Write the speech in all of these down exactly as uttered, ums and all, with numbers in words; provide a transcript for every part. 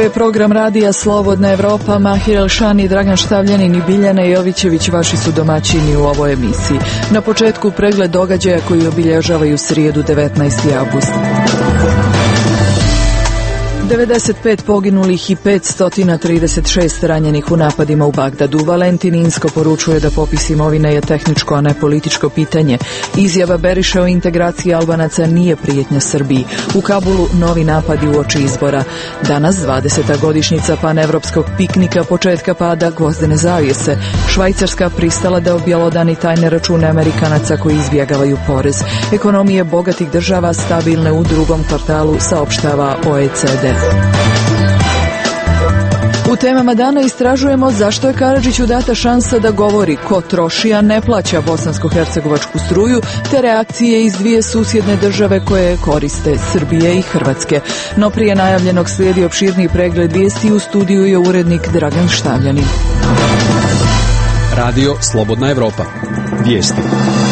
je program radija Slobodna Evropa. Mahir Elšan i Dragan Štavljanin i Biljana Jovićević vaši su domaćini u ovoj emisiji. Na početku pregled događaja koji obilježavaju srijedu devetnaesti avgust. devedeset pet poginulih i petsto trideset šest ranjenih u napadima u Bagdadu. Valentin Inzko poručuje da popis imovine je tehničko, a ne političko pitanje. Izjava Beriša o integraciji Albanaca nije prijetnja Srbiji. U Kabulu novi napadi uoči izbora. Danas dvadeseta godišnjica panevropskog piknika, početka pada gvozdene zavjese. Švajcarska pristala da objelodani tajne račune Amerikanaca koji izbjegavaju porez. Ekonomije bogatih država stabilne u drugom kvartalu, saopštava O E C D. U temama dana istražujemo zašto je Karadžiću data šansa da govori ko troši, a ne plaća bosansko-hercegovačku struju, te reakcije iz dvije susjedne države koje koriste, Srbije i Hrvatske. No prije najavljenog slijedi opširniji pregled vijesti. U studiju je urednik Dragan Štavljanin. Radio Slobodna Evropa. Vijesti.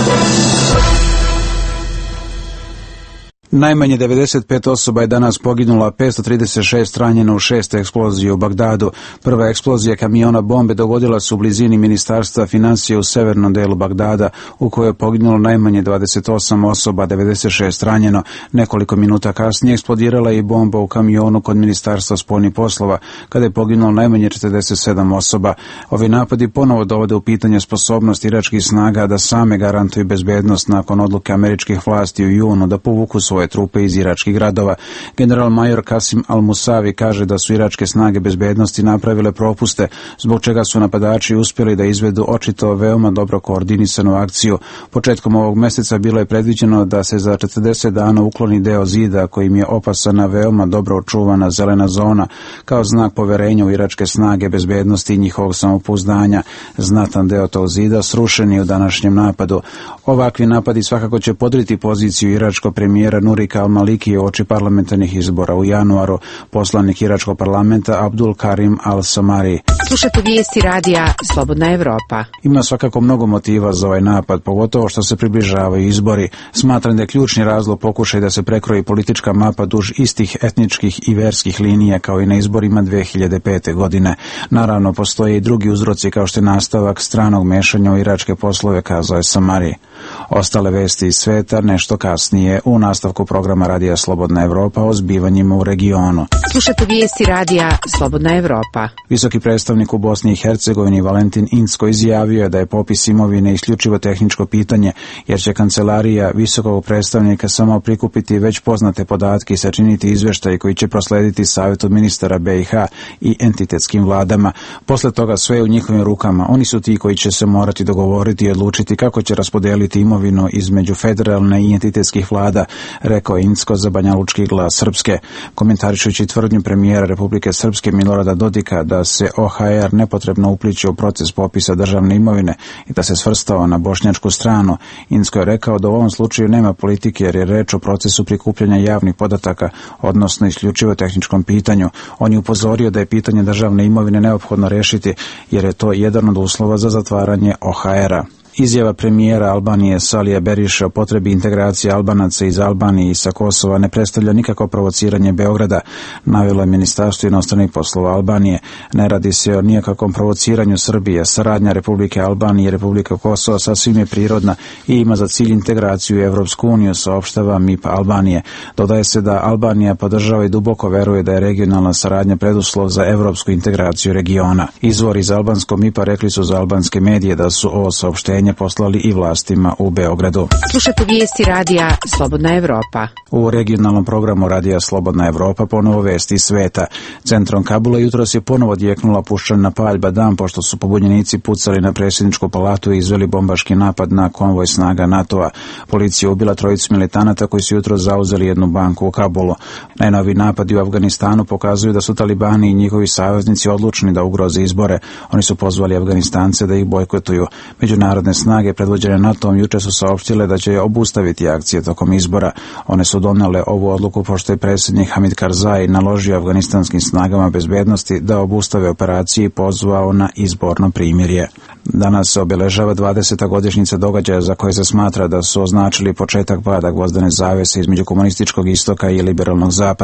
Najmanje devedeset pet osoba je danas poginulo, a petsto trideset šest ranjeno u šest eksplozije u Bagdadu. Prva eksplozija kamiona bombe dogodila se u blizini Ministarstva financija u severnom delu Bagdada, u kojoj je poginulo najmanje dvadeset osam osoba, devedeset šest ranjeno. Nekoliko minuta kasnije eksplodirala je i bomba u kamionu kod Ministarstva spoljnih poslova, kada je poginulo najmanje četrdeset sedam osoba. Ovi napadi ponovo dovode u pitanje sposobnost iračkih snaga da same garantuju bezbednost nakon odluke američkih vlasti u junu da povuku svoje trupe iz iračkih gradova. General major Kasim Al-Musavi kaže da su iračke snage bezbednosti napravile propuste, zbog čega su napadači uspjeli da izvedu očito veoma dobro koordinisanu akciju. Početkom ovog mjeseca bilo je predviđeno da se za četrdeset dana ukloni deo zida kojim je opasana veoma dobro očuvana zelena zona, kao znak poverenja u iračke snage bezbednosti i njihovog samopouzdanja. Znatan deo tog zida srušen je u današnjem napadu. Ovakvi napadi svakako će podriti poziciju iračkog premijera Nurika Al-Maliki oči parlamentarnih izbora u januaru. Poslanik iračkog parlamenta Abdul Karim Al-Samari. Slušajte vijesti radija Slobodna Evropa. Ima svakako mnogo motiva za ovaj napad, pogotovo što se približavaju izbori. Smatram da je ključni razlog pokušaj da se prekroji politička mapa duž istih etničkih i verskih linija kao i na izborima dve hiljade pete. godine. Naravno, postoje i drugi uzroci kao što je nastavak stranog mešanja u iračke poslove, kazao je Samari. Ostale vesti iz sveta nešto kasnije u nastavku programa Radija Slobodna Evropa o zbivanjima u regionu. Slušajte vijesti radija Slobodna Evropa. Visoki predstavnik u Bosni i Hercegovini Valentin Inzko izjavio je da je popis imovine isključivo tehničko pitanje, jer će kancelarija visokog predstavnika samo prikupiti već poznate podatke i sačiniti izveštaj koji će proslediti Savjetu ministara B i H i entitetskim vladama. Posle toga sve je u njihovim rukama. Oni su ti koji će se morati dogovoriti i odlučiti kako će raspodeliti imovinu između federalne i entitetskih vlada, rekao je Inzko za Banjalučki glas Srpske, komentarišući tvrdnju premijera Republike Srpske Milorada Dodika da se O H R nepotrebno upliće u proces popisa državne imovine i da se svrstao na bošnjačku stranu. Inzko je rekao da u ovom slučaju nema politike jer je reč o procesu prikupljanja javnih podataka, odnosno isključivo tehničkom pitanju. On je upozorio da je pitanje državne imovine neophodno rešiti jer je to jedan od uslova za zatvaranje O H R-a. Izjava premijera Albanije Salija Beriša o potrebi integracije Albanaca iz Albanije i sa Kosova ne predstavlja nikakvo provociranje Beograda, navelo je Ministarstvo inostranih poslova Albanije. Ne radi se o nijakakvom provociranju Srbije. Saradnja Republike Albanije i Republike Kosova sasvim je prirodna i ima za cilj integraciju u Evropsku uniju, saopštava M I P Albanije. Dodaje se da Albanija podržava i duboko veruje da je regionalna saradnja preduslov za evropsku integraciju regiona. Izvori iz albanskog M I P-a rekli su za albanske medije da su ovo saopštenje poslali i vlastima u Beogradu. Slušajte vijesti radija Slobodna Evropa. U regionalnom programu Radija Slobodna Evropa ponovo vesti iz sveta. Centrom Kabula jutros je ponovo odjeknula puščana paljba dan pošto su pobunjenici pucali na predsjedničku palatu i izveli bombaški napad na konvoj snaga NATO-a. Policija ubila trojicu militanata koji su jutros zauzeli jednu banku u Kabulu. Najnoviji napadi u Afganistanu pokazuju da su talibani i njihovi saveznici odlučni da ugroze izbore. Oni su pozvali Afganistance da ih bojkotuju. Međunarodne snage predvođene NATO-om juče su saopštile da će obustaviti akcije tokom izbora. One su donele ovu odluku pošto je predsjednik Hamid Karzai naložio afganistanskim snagama bezbednosti da obustave operacije i pozvao na izborno primirje. Danas se obeležava dvadeseta godišnjica događaja za koje se smatra da su označili početak pada gvozdene zavese između komunističkog istoka i liberalnog zapada.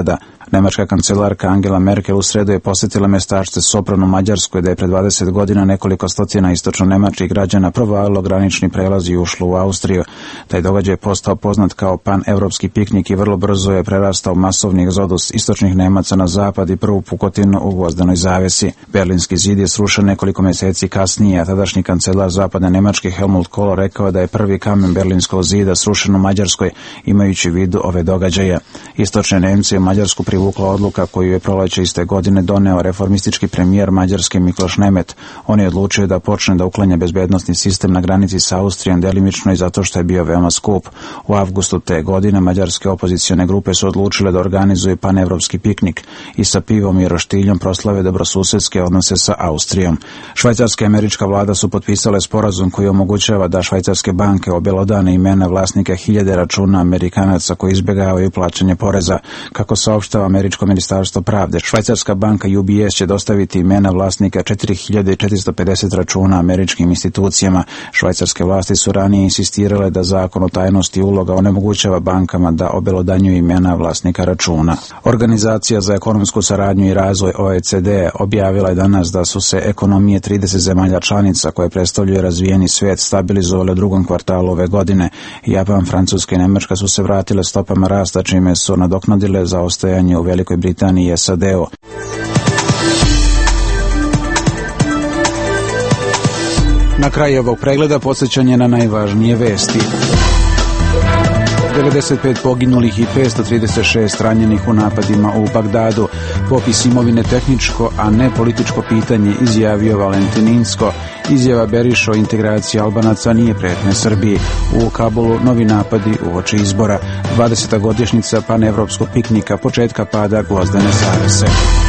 Nemačka kancelarka Angela Merkel u sredu je posjetila mjestašce Sopron u Mađarskoj, da je pred dvadeset godina nekoliko stotina istočno-nemačkih građana provalilo granični prelaz i ušlo u Austriju. Taj događaj je postao poznat kao pan-evropski piknik i vrlo brzo je prerastao masovni egzodus istočnih Nemaca na zapad i prvu pukotinu u Gvozdenoj zavesi. Berlinski zid je srušen nekoliko mjeseci kasnije, a tadašnji kancelar zapadne Nemačke Helmut Kohl rekao da je prvi kamen Berlinskog zida srušen u Mađarskoj, imajući u vidu ove događaje. Istočne Nemce u Mađarsku privukla odluka koju je proleće iste godine doneo reformistički premijer Mađarske Mikloš Nemet. On je odlučio da počne da uklanja bezbednosni sistem na granici sa Austrijom, delimično i zato što je bio veoma skup. U avgustu te godine mađarske opozicione grupe su odlučile da organizuju panevropski piknik i sa pivom i roštiljom proslave dobrosusedske odnose sa Austrijom. Švajcarska i američka vlada su potpisale sporazum koji omogućava da švajcarske banke objelodane imena vlasnika hiljade računa Amerikanaca koji izbjegavaju plaćanje poreza. Kako saopštava američko ministarstvo pravde, švajcarska banka U B S će dostaviti imena vlasnika četiri hiljade četiristo pedeset računa američkim institucijama. Švajcarske vlasti su ranije insistirale da zakon o tajnosti uloga onemogućava bankama da objelodanjuju imena vlasnika računa. Organizacija za ekonomsku saradnju i razvoj O E C D objavila je danas da su se ekonomije trideset zemalja članica koje predstavljaju razvijeni svijet stabilizovale u drugom kvartalu ove godine. Japan, Francuska i Nemačka su se vratile stopama rasta, čime su nadoknadile zaostajanje u Velikoj Britaniji i S A D-u. Na kraju ovog pregleda podsjećanje na najvažnije vesti. devedeset pet poginulih i petsto trideset šest ranjenih u napadima u Bagdadu. Popis imovine tehničko, a ne političko pitanje, izjavio Valentin Inzko. Izjava Beriša o integraciji Albanaca nije pretnja Srbiji. U Kabulu novi napadi uoči izbora. dvadeseta godišnjica panevropskog piknika, početka pada Gvozdene zavese.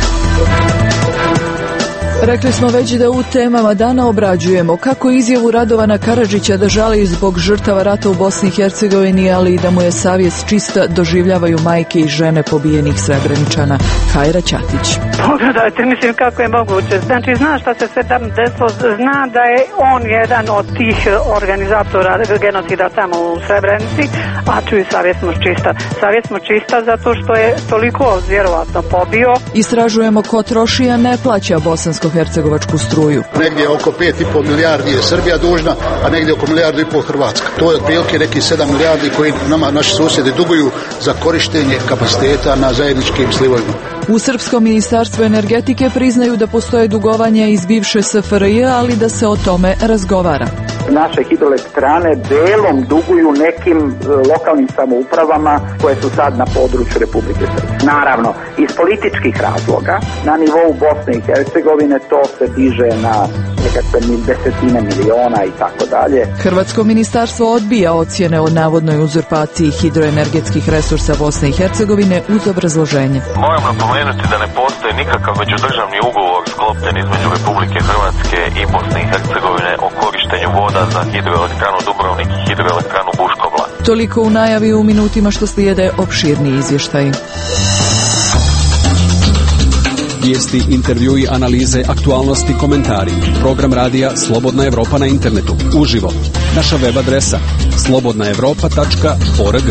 Rekli smo već da u temama dana obrađujemo kako izjavu Radovana Karadžića da žali zbog žrtava rata u Bosni i Hercegovini, ali i da mu je savjest čista, doživljavaju majke i žene pobijenih Srebreničana. Hajra Ćatić. Pogledajte, mislim kako je moguće. Znači, zna šta se sve tamo desilo, zna da je on jedan od tih organizatora genocida tamo u Srebrenici, a čuj, savjest mu čista. Savjest mu čista zato što je toliko vjerovatno pobio. Istražujemo ko troši, a ne plaća bosansko-hercegovačku struju. Negdje oko pet i pol milijardi je Srbija dužna, a negdje oko milijardu i pol Hrvatska. To je otprilike neki sedam milijardi koji nama naši susjedi duguju za korištenje kapaciteta na zajedničkim slivovima. U Srpskom ministarstvu energetike priznaju da postoje dugovanja iz bivše S F R J, ali da se o tome razgovara. Naše hidroelektrane delom duguju nekim lokalnim samoupravama koje su sad na području Republike Srpske. Naravno, iz političkih razloga, na nivou Bosne i Hercegovine to se diže na nekakve desetine miliona i tako dalje. Hrvatsko ministarstvo odbija ocjene o navodnoj uzurpaciji hidroenergetskih resursa Bosne i Hercegovine uz obrazloženje. Moram napomenuti da ne postoji nikakav međudržavni ugovor sklopljen između Republike Hrvatske i Bosne i Hercegovine o korištenju voda za hidroelektranu Dubrovnik i hidroelektranu Buškovla. Toliko u najavi, u minutima što slijede opširni izvještaj. Vijesti, intervjui, analize, aktualnosti, komentari. Program radija Slobodna Evropa na internetu. Uživo. Naša web adresa slobodna evropa tačka org.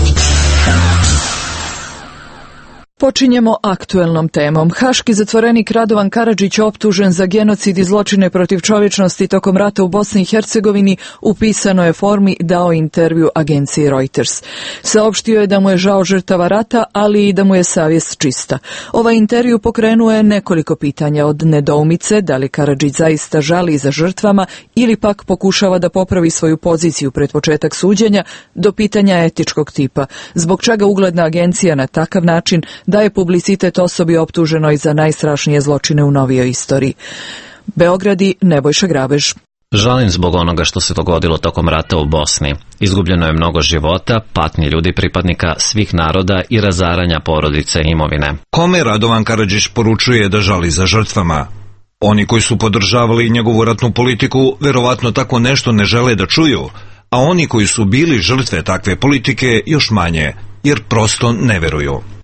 Počinjemo aktuelnom temom. Haški zatvorenik Radovan Karadžić, optužen za genocid i zločine protiv čovječnosti tokom rata u Bosni i Hercegovini, u pisanoj formi dao intervju agenciji Reuters. Saopštio je da mu je žao žrtava rata, ali i da mu je savjest čista. Ovaj intervju pokrenuo je nekoliko pitanja, od nedoumice da li Karadžić zaista žali za žrtvama ili pak pokušava da popravi svoju poziciju pred početak suđenja, do pitanja etičkog tipa. Zbog čega ugledna agencija na takav način daje publicitet osobi optuženoj za najstrašnije zločine u novijoj istoriji. Beograd i Nebojša Grabež. Žalim zbog onoga što se dogodilo tokom rata u Bosni. Izgubljeno je mnogo života, patnji ljudi pripadnika svih naroda i razaranja porodice i imovine. Kome Radovan Karadžić poručuje da žali za žrtvama? Oni koji su podržavali njegovu ratnu politiku verovatno tako nešto ne žele da čuju, a oni koji su bili žrtve takve politike još manje, jer prosto ne veruju.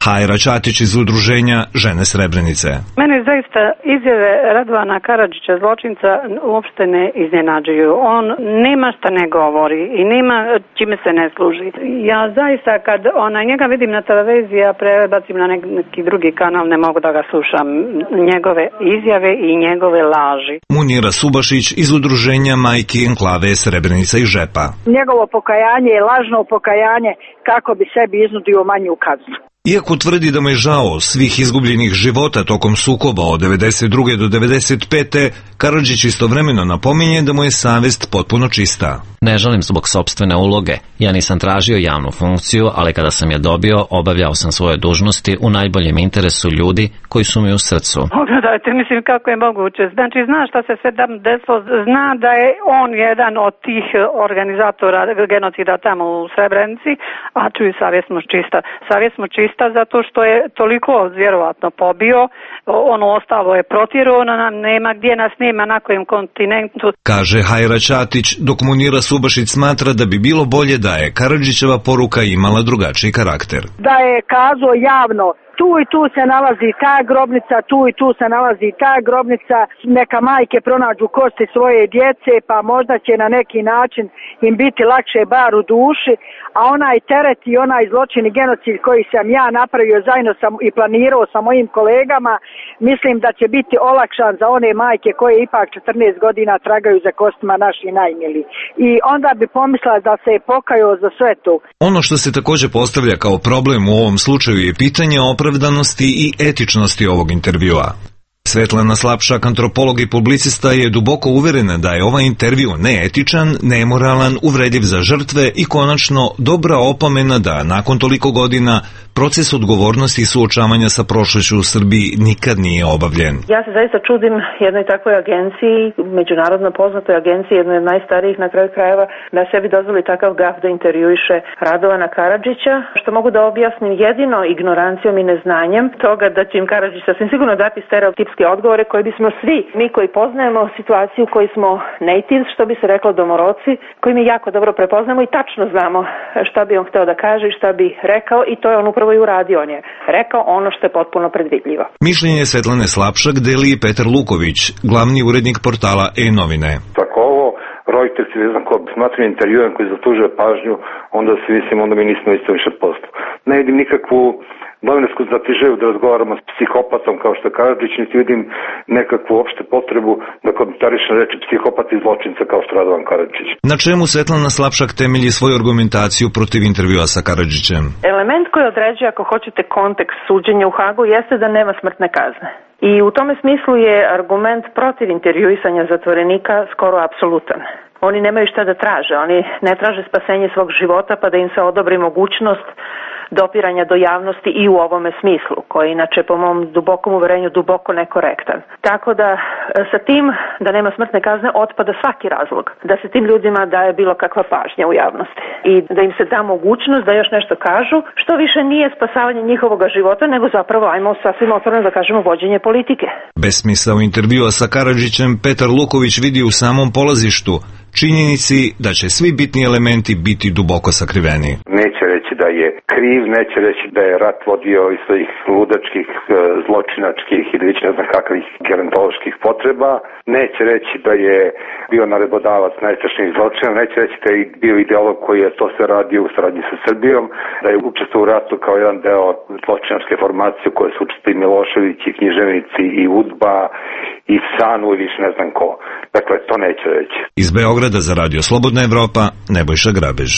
Hajra Ćatić iz udruženja Žene Srebrenice. Mene zaista izjave Radovana Karadžića, zločinca, uopšte ne iznenađuju. On nema šta ne govori i nema čime se ne služi. Ja zaista kad ona, njega vidim na televiziji, ja prebacim na neki drugi kanal, ne mogu da ga slušam. Njegove izjave i njegove laži. Munira Subašić iz udruženja Majki Enklave Srebrenica i Žepa. Njegovo pokajanje je lažno pokajanje kako bi sebi iznudio manju kaznu. Iako tvrdi da mu je žao svih izgubljenih života tokom sukoba od devedeset druge do devedeset pete, Karadžić istovremeno napominje da mu je savest potpuno čista. Ne žalim zbog sopstvene uloge. Ja nisam tražio javnu funkciju, ali kada sam je dobio, obavljao sam svoje dužnosti u najboljem interesu ljudi koji su mi u srcu. Pogledajte, mislim kako je moguće. Znači, zna šta se sve tam desilo, zna da je on jedan od tih organizatora genocida tamo u Srebrenici, a čuj, savjest mu čista. Savjest mu čista zato što je toliko vjerovatno pobio, ono ostalo je protjerao, nema gdje nas nema na kojem kontinentu. Kaže Hajra Ćatić, dok Munira Subašić smatra da bi bilo bolje da je Karadžićeva poruka imala drugačiji karakter. Da je kazao javno, tu i tu se nalazi ta grobnica, tu i tu se nalazi ta grobnica, neka majke pronađu kosti svoje djece, pa možda će na neki način im biti lakše bar u duši, a onaj teret i onaj zločin i genocid koji sam ja napravio zajedno sam i planirao sa mojim kolegama, mislim da će biti olakšan za one majke koje ipak četrnaest godina tragaju za kostima naših najmili. I onda bi pomislila da se je pokajao za sve to. Ono što se također postavlja kao problem u ovom slučaju je pitanje opravdanosti i etičnosti ovog intervjua. Svetlana Slapšak, antropolog i publicista, je duboko uverena da je ovaj intervju neetičan, nemoralan, uvredljiv za žrtve i konačno dobra opomena da nakon toliko godina proces odgovornosti i suočavanja sa prošlošću u Srbiji nikad nije obavljen. Ja se zaista čudim jednoj takvoj agenciji, međunarodno poznatoj agenciji, jednoj od najstarijih na kraju krajeva, da sebi dozvoli takav gaf da intervjuiše Radovana Karadžića, što mogu da objasnim jedino ignorancijom i neznanjem toga da će im Karadžić sasvim sigurno dati stereotipske odgovore koje bismo svi, mi koji poznajemo situaciju, koji smo natives, što bi se reklo domoroci, koji mi jako dobro prepoznamo i tačno znamo šta bi on hteo da kaže i šta bi rekao, i to je on upravo i uradio. On je rekao ono što je potpuno predvidljivo. Mišljenje Svetlane Slapšak deli i Petar Luković, glavni urednik portala E-novine. Tako ovo, Reuters, ne znam ko smatram intervjuem koji zaslužuje pažnju, onda se mislim, onda mi nismo isto više posto. Ne vidim nikakvu novinarsku znatižeju da razgovaramo s psihopatom kao što je Karadžić, niti vidim nekakvu opšte potrebu da komentarišem reči psihopat i zločinca kao što Radovan Karadžić. Na čemu Svetlana Slapšak temelji svoju argumentaciju protiv intervjua sa Karadžićem? Element koji određuje, ako hoćete, kontekst suđenja u Hagu jeste da nema smrtne kazne. I u tome smislu je argument protiv intervjuisanja zatvorenika skoro apsolutan. Oni nemaju šta da traže, oni ne traže spasenje svog života pa da im se odobri mogućnost dopiranja do javnosti i u ovome smislu, koji je inače po mom dubokom uverenju duboko nekorektan. Tako da sa tim da nema smrtne kazne otpada svaki razlog da se tim ljudima daje bilo kakva pažnja u javnosti i da im se da mogućnost da još nešto kažu, što više nije spasavanje njihovog života, nego zapravo, ajmo sasvim otvoreno da kažemo, vođenje politike. Besmisao intervjua sa Karadžićem Petar Luković vidi u samom polazištu, činjenici da će svi bitni elementi biti duboko sakriveni. Neće reći da je kriv, neće reći da je rat vodio iz svojih ludačkih, zločinačkih ili već ne znam kakvih gerontoloških potreba, neće reći da je bio naredbodavac najstrašnijih zločina, neće reći da je bio ideolog koji je to sve radio u saradnji sa Srbijom, da je učestvovao u ratu kao jedan deo zločinačke formacije koje su učestvovali Milošević i književnici i Udba i Sanu ili ne znam ko. Dakle, to neće reći. Iz Beograda za Radio Slobodna Evropa, Nebojša Grabež.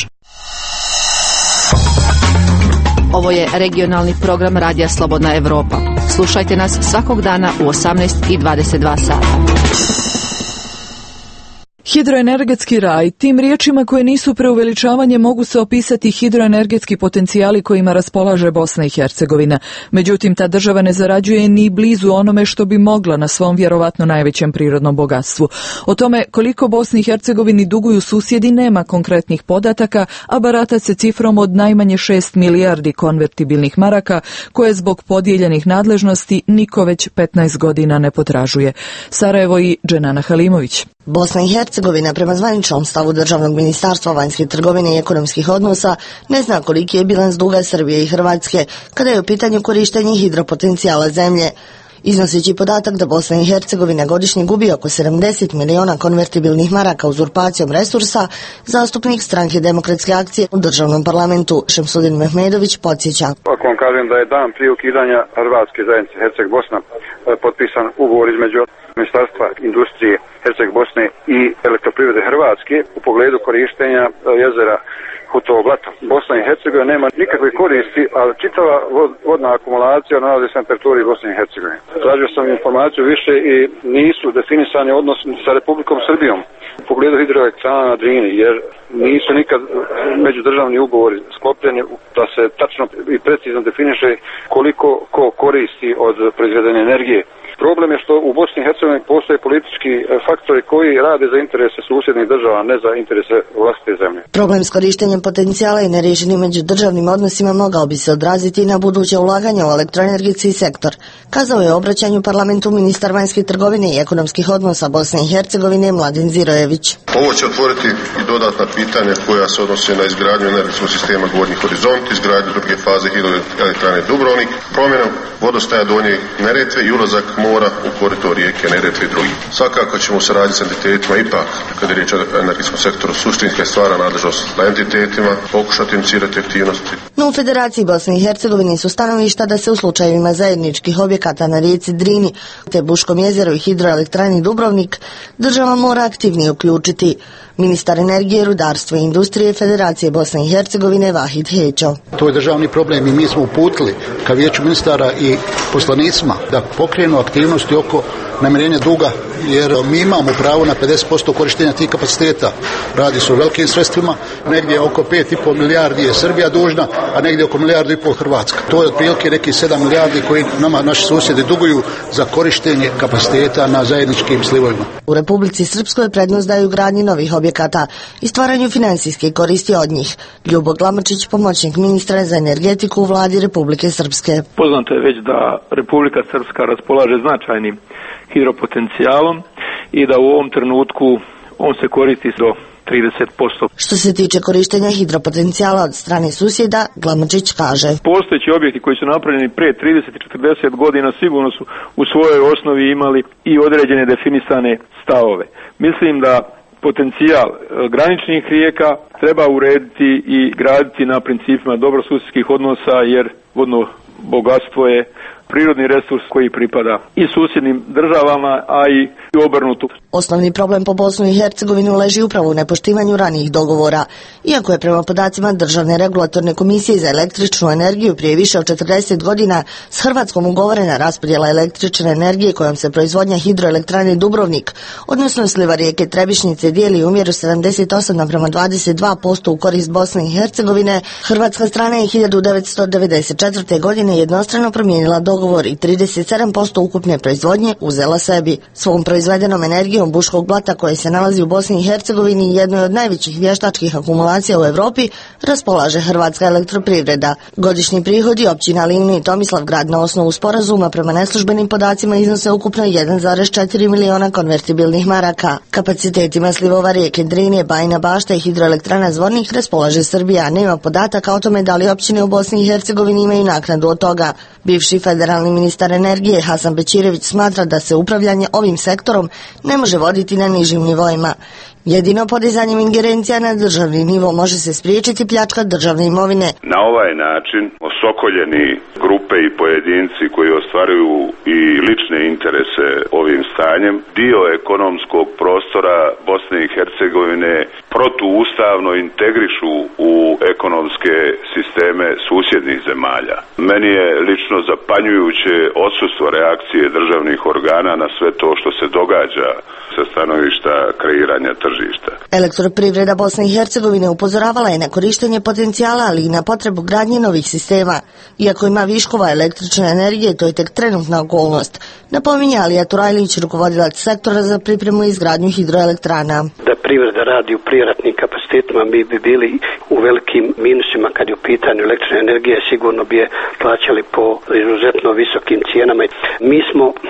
Ovo je regionalni program Radija Slobodna Evropa. Slušajte nas svakog dana u osamnaest i dvadeset dva sata. Hidroenergetski raj, tim riječima koje nisu preuveličavanje, mogu se opisati hidroenergetski potencijali kojima raspolaže Bosna i Hercegovina. Međutim, ta država ne zarađuje ni blizu onome što bi mogla na svom vjerovatno najvećem prirodnom bogatstvu. O tome koliko Bosni i Hercegovini duguju susjedi nema konkretnih podataka, a barata se cifrom od najmanje šest milijardi konvertibilnih maraka, koje zbog podijeljenih nadležnosti niko već petnaest godina ne potražuje. Sarajevo i Dženana Halimović. Bosna i Hercegovina prema zvaničnom stavu Državnog ministarstva vanjske trgovine i ekonomskih odnosa ne zna koliki je bilans duga Srbije i Hrvatske kada je u pitanju korištenje hidropotencijala zemlje. Iznoseći podatak da Bosna i Hercegovina godišnje gubi oko sedamdeset miliona konvertibilnih maraka uzurpacijom resursa, zastupnik Stranke demokratske akcije u državnom parlamentu Šemsudin Mehmedović podsjeća. Ako vam kažem da je dan prije ukidanja Hrvatske zajednice Herceg Bosna potpisan ugovor između Ministarstva industrije Herceg Bosne i Elektroprivrede Hrvatske u pogledu korištenja jezera Hutovo blato. Bosna i Hercegovina nema nikakve koristi, ali čitava vodna akumulacija nalazi se na teritoriji Bosne i Hercegovine. Tražio sam informaciju više i nisu definisani odnosi sa Republikom Srbijom u pogledu hidroelektrana na Drini, jer nisu nikad međudržavni ugovori sklopljeni da se tačno i precizno definiše koliko ko koristi od proizvedene energije. Problem je što u Bosni i Hercegovini postoje politički faktori koji rade za interese susjednih država, a ne za interese vlastite zemlje. Problem s korištenjem potencijala i nerješenim međudržavnim odnosima mogao bi se odraziti i na buduće ulaganje u elektroenergetski sektor, kazao je u obraćanju parlamentu ministar vanjske trgovine i ekonomskih odnosa Bosne i Hercegovine Mladen Zirojević. Ovo će otvoriti i dodatna pitanja koja se odnose na izgradnju energetskog sistema Gornji Horizont, izgradnju druge faze hidroelektrane Dubrovnik, promjenu vodostaja Donje Neretve i ulazak mora u korito rijeke Neretve i drugi. Svakako ćemo se raditi s entitetima ipak, kada je riječ o energetskom sektoru, suštinska stvara nadležnost na entitetima, pokušati inicirati aktivnosti. No u Federaciji Bosne i Hercegovine su stanovišta da se u slučajevima zajedničkih objekata na rijeci Drini, te Buškom jezeru i hidroelektrani Dubrovnik, država mora aktivnije uključiti. Ministar energije, rudarstva i industrije Federacije Bosne i Hercegovine Vahid Hećo. To je državni problem i mi smo uputili ka vijeću ministara i poslanicima da pokrenu aktivnosti oko namirenja duga, jer mi imamo pravo na pedeset posto korištenja tih kapaciteta. Radi se o velikim sredstvima, negdje oko pet i pol milijardi je Srbija dužna, a negdje oko milijardu i pol Hrvatska. To je otprilike neki sedam milijardi koji nama naši susjedi duguju za korištenje kapaciteta na zajedničkim slivovima. U Republici Srpskoj prednost daju gradnji novih objekata i stvaranju financijske koristi od njih. Ljubo Glamočić, pomoćnik ministra za energetiku u vladi Republike Srpske. Poznato je već da Republika Srpska raspolaže značajnim hidropotencijalom i da u ovom trenutku on se koristi do trideset posto. Što se tiče korištenja hidropotencijala od strane susjeda, Glamočić kaže. Postojeći objekti koji su napravljeni pre trideset i četrdeset godina sigurno su u svojoj osnovi imali i određene definisane stavove. Mislim da potencijal graničnih rijeka treba urediti i graditi na principima dobrosusjedskih odnosa, jer vodno bogatstvo je prirodni resurs koji pripada i susjednim državama, a i obrnuto. Osnovni problem po Bosnu i Hercegovinu leži upravo u nepoštivanju ranijih dogovora. Iako je prema podacima Državne regulatorne komisije za električnu energiju prije više od četrdeset godina s Hrvatskom ugovorena raspodjela električne energije kojom se proizvodnja hidroelektrane Dubrovnik, odnosno sliva rijeke Trebišnjice, dijeli umjeru sedamdeset osam naprema dvadeset dva posto u korist Bosne i Hercegovine, hrvatska strana je hiljadu devetsto devedeset četvrte. godine jednostrano promijenila dogovor i trideset sedam posto ukupne proizvodnje uzela sebi. Svom proizvedenom energijom Buškog blata koje se nalazi u Bosni i Hercegovini, jednoj od najvećih vještačkih akumulacija u Europi, raspolaže Hrvatska elektroprivreda. Godišnji prihodi općina Livno i Tomislavgrad na osnovu sporazuma prema neslužbenim podacima iznose ukupno jedan zarez četiri miliona konvertibilnih maraka. Kapacitetima slivova rijeke Drine, Bajina Bašta i hidroelektrana Zvornik raspolaže Srbija, a nema podataka o tome da li općine u Bosni i Hercegovini imaju naknadu od toga. Bivši federalni ministar energije Hasan Bećirević smatra da se upravljanje ovim sektorom ne može voditi na nižim nivoima. Jedino podizanjem ingerencija na državni nivo može se spriječiti pljačka državne imovine. Na ovaj način osokoljeni grupe i pojedinci koji ostvaruju i lične interese ovim stanjem, dio ekonomskog prostora Bosne i Hercegovine protuustavno integrišu u ekonomske sisteme susjednih zemalja. Meni je lično zapanjujuće odsustvo reakcije državnih organa na sve to što se događa sa stanovišta kreiranja tržišta. Elektroprivreda Bosne i Hercegovine upozoravala je na korištenje potencijala, ali i na potrebu gradnje novih sistema. Iako ima viškova električne energije, to je tek trenutna okolnost. Napominje Alija Turajlić, rukovodilac sektora za pripremu i izgradnju hidroelektrana. Da privreda radi u prijeratnim kapacitetima, mi bi bili u velikim minusima kad je u pitanju električne energije, sigurno bi je plaćali po izuzetno visokim cijenama. Mi smo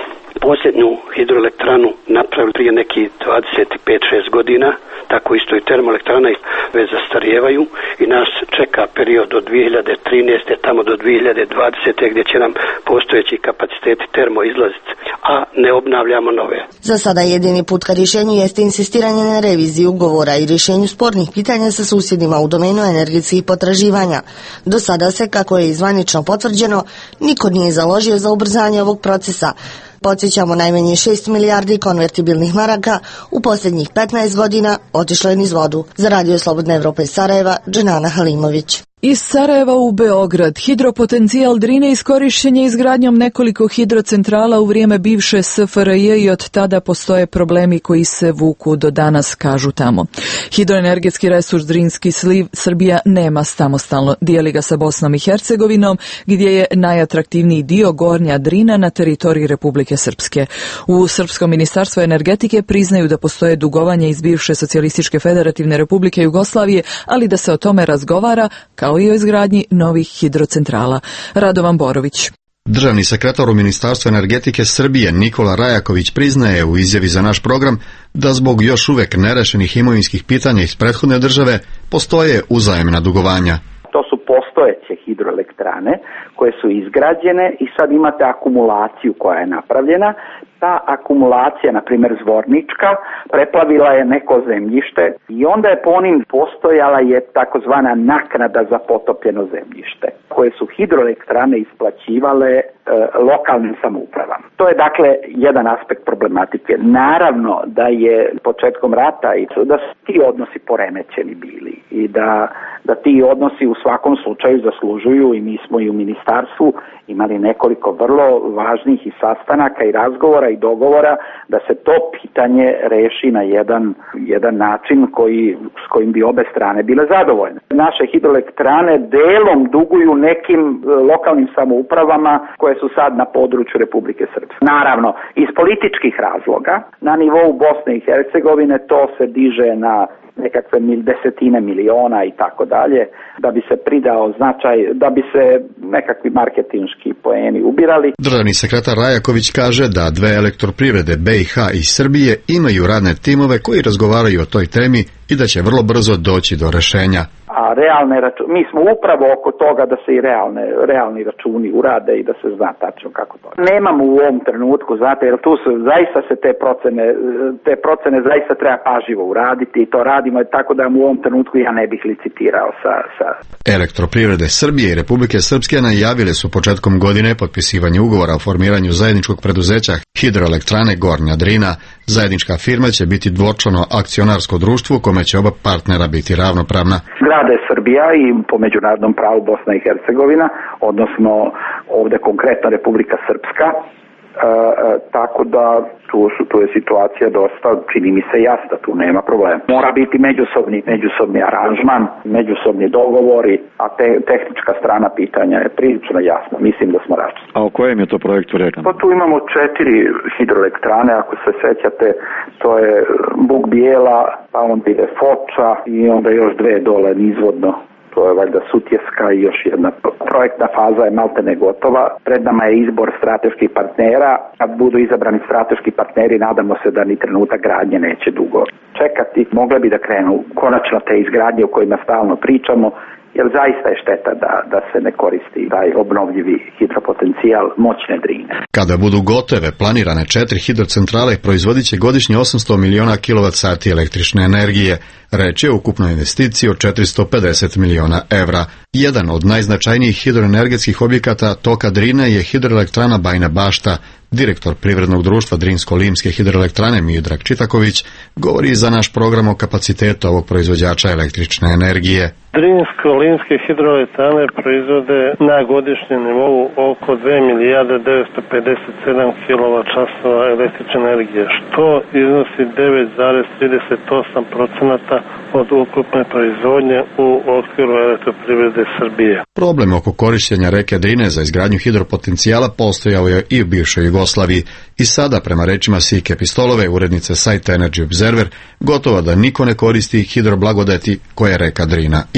posljednju hidroelektranu napravili prije neki dvadeset pet šest godina, tako isto i termoelektrana već zastarijevaju i nas čeka period od dvije hiljade trinaeste tamo do dvije hiljade dvadesete gdje će nam postojeći kapaciteti termo izlaziti, a ne obnavljamo nove. Za sada jedini put ka rješenju jeste insistiranje na reviziji ugovora i rješenju spornih pitanja sa susjedima u domenu energetskih potraživanja. Do sada se, kako je izvanično potvrđeno, niko nije založio za ubrzanje ovog procesa. Podsjećamo, najmanje šest milijardi konvertibilnih maraka u posljednjih petnaest godina otišlo je niz vodu. Za Radio Slobodna Evropa iz Sarajeva, Dženana Halimović. Iz Sarajeva u Beograd hidropotencijal Drine iskorišćen je izgradnjom nekoliko hidrocentrala u vrijeme bivše S F R J i od tada postoje problemi koji se vuku do danas, kažu tamo. Hidroenergetski resurs Drinski sliv Srbija nema samostalno, dijeli ga sa Bosnom i Hercegovinom, gdje je najatraktivniji dio Gornja Drina na teritoriji Republike Srpske. U Srpskom ministarstvu energetike priznaju da postoje dugovanja iz bivše Socijalističke federativne Republike Jugoslavije, ali da se o tome razgovara kao i o izgradnji novih hidrocentrala. Radovan Borović. Državni sekretar u Ministarstvu energetike Srbije Nikola Rajaković priznaje u izjavi za naš program da zbog još uvek nerešenih imovinskih pitanja iz prethodne države postoje uzajamna dugovanja. To su postojeće hidroelektrane koje su izgrađene i sad imate akumulaciju koja je napravljena. Ta akumulacija, na primjer Zvornička, preplavila je neko zemljište i onda je po onim postojala je takozvana naknada za potopljeno zemljište, koje su hidroelektrane isplaćivale e, lokalnim samoupravama. To je dakle jedan aspekt problematike. Naravno da je početkom rata i da su ti odnosi poremećeni bili i da, da ti odnosi u svakom slučaju zaslužuju, i mi smo i u ministarstvu imali nekoliko vrlo važnih i sastanaka i razgovora i dogovora da se to pitanje reši na jedan, jedan način koji, s kojim bi obe strane bile zadovoljne. Naše hidroelektrane delom duguju nekim lokalnim samoupravama koje su sad na području Republike Srpske. Naravno, iz političkih razloga, na nivou Bosne i Hercegovine to se diže na nekakve desetine miliona i tako dalje, da bi se pridao značaj, da bi se nekakvi marketinški poeni ubirali. Državni sekretar Rajaković kaže da dve elektroprivrede B i H i Srbije imaju radne timove koji razgovaraju o toj temi i da će vrlo brzo doći do rešenja. A realne račune, mi smo upravo oko toga da se i realne, realni računi urade i da se zna tačno kako to. Nemamo u ovom trenutku, znate, jer tu su zaista se te procene, te procene zaista treba pažljivo uraditi i to radimo, tako da u ovom trenutku ja ne bih licitirao sa... sa... Elektroprivrede Srbije i Republike Srpske najavile su početkom godine potpisivanje ugovora o formiranju zajedničkog preduzeća hidroelektrane Gornja Drina. Zajednička firma će biti dvočlano akcionarsko društvo u kome će oba partnera biti ravnopravna. Zgrada je Srbija i po međunarodnom pravu Bosna i Hercegovina, odnosno ovdje konkretno Republika Srpska. E, e, tako da tu, su, tu je situacija dosta, čini mi se jasna, tu nema problema. Mora biti međusobni, međusobni aranžman, međusobni dogovori, a te, tehnička strana pitanja je prilično jasna, mislim da smo raščistili. A o kojem je to projektu rekao? Pa tu imamo četiri hidroelektrane, ako se sećate, to je Buk Bijela, pa onda ide Foča i onda još dve dole nizvodno. To je valjda Sutjeska i još jedna. Projektna faza je maltene gotova. Pred nama je izbor strateških partnera. Kad budu izabrani strateški partneri, nadamo se da ni trenutak gradnje neće dugo čekati. Mogle bi da krenu konačno te izgradnje o kojima stalno pričamo, jer zaista je šteta da, da se ne koristi taj obnovljivi hidropotencijal moćne Drine. Kada budu gotove, planirane četiri hidrocentrale proizvodit će godišnje osamsto miliona kilovat sati električne energije. Reč je o ukupnoj investiciji od četiristo pedeset miliona evra. Jedan od najznačajnijih hidroenergetskih objekata toka Drine je hidroelektrana Bajina Bašta. Direktor privrednog društva Drinsko-Limske hidroelektrane Miodrag Čitaković govori za naš program o kapacitetu ovog proizvođača električne energije. Drinsko-Limske hidroelektrane proizvode na godišnjem nivou oko dve milijarde devetsto pedeset sedam kilovat časova električne energije, što iznosi devet zarez trideset osam procenata od ukupne proizvodnje u okviru elektroprivrede Srbije. Problem oko korištenja reke Drine za izgradnju hidropotencijala postojao je i u bivšoj Jugoslaviji i sada, prema rečima Sike Pistolove, urednice sajta Energy Observer, gotovo da niko ne koristi hidroblagodeti koje reka Drina ima.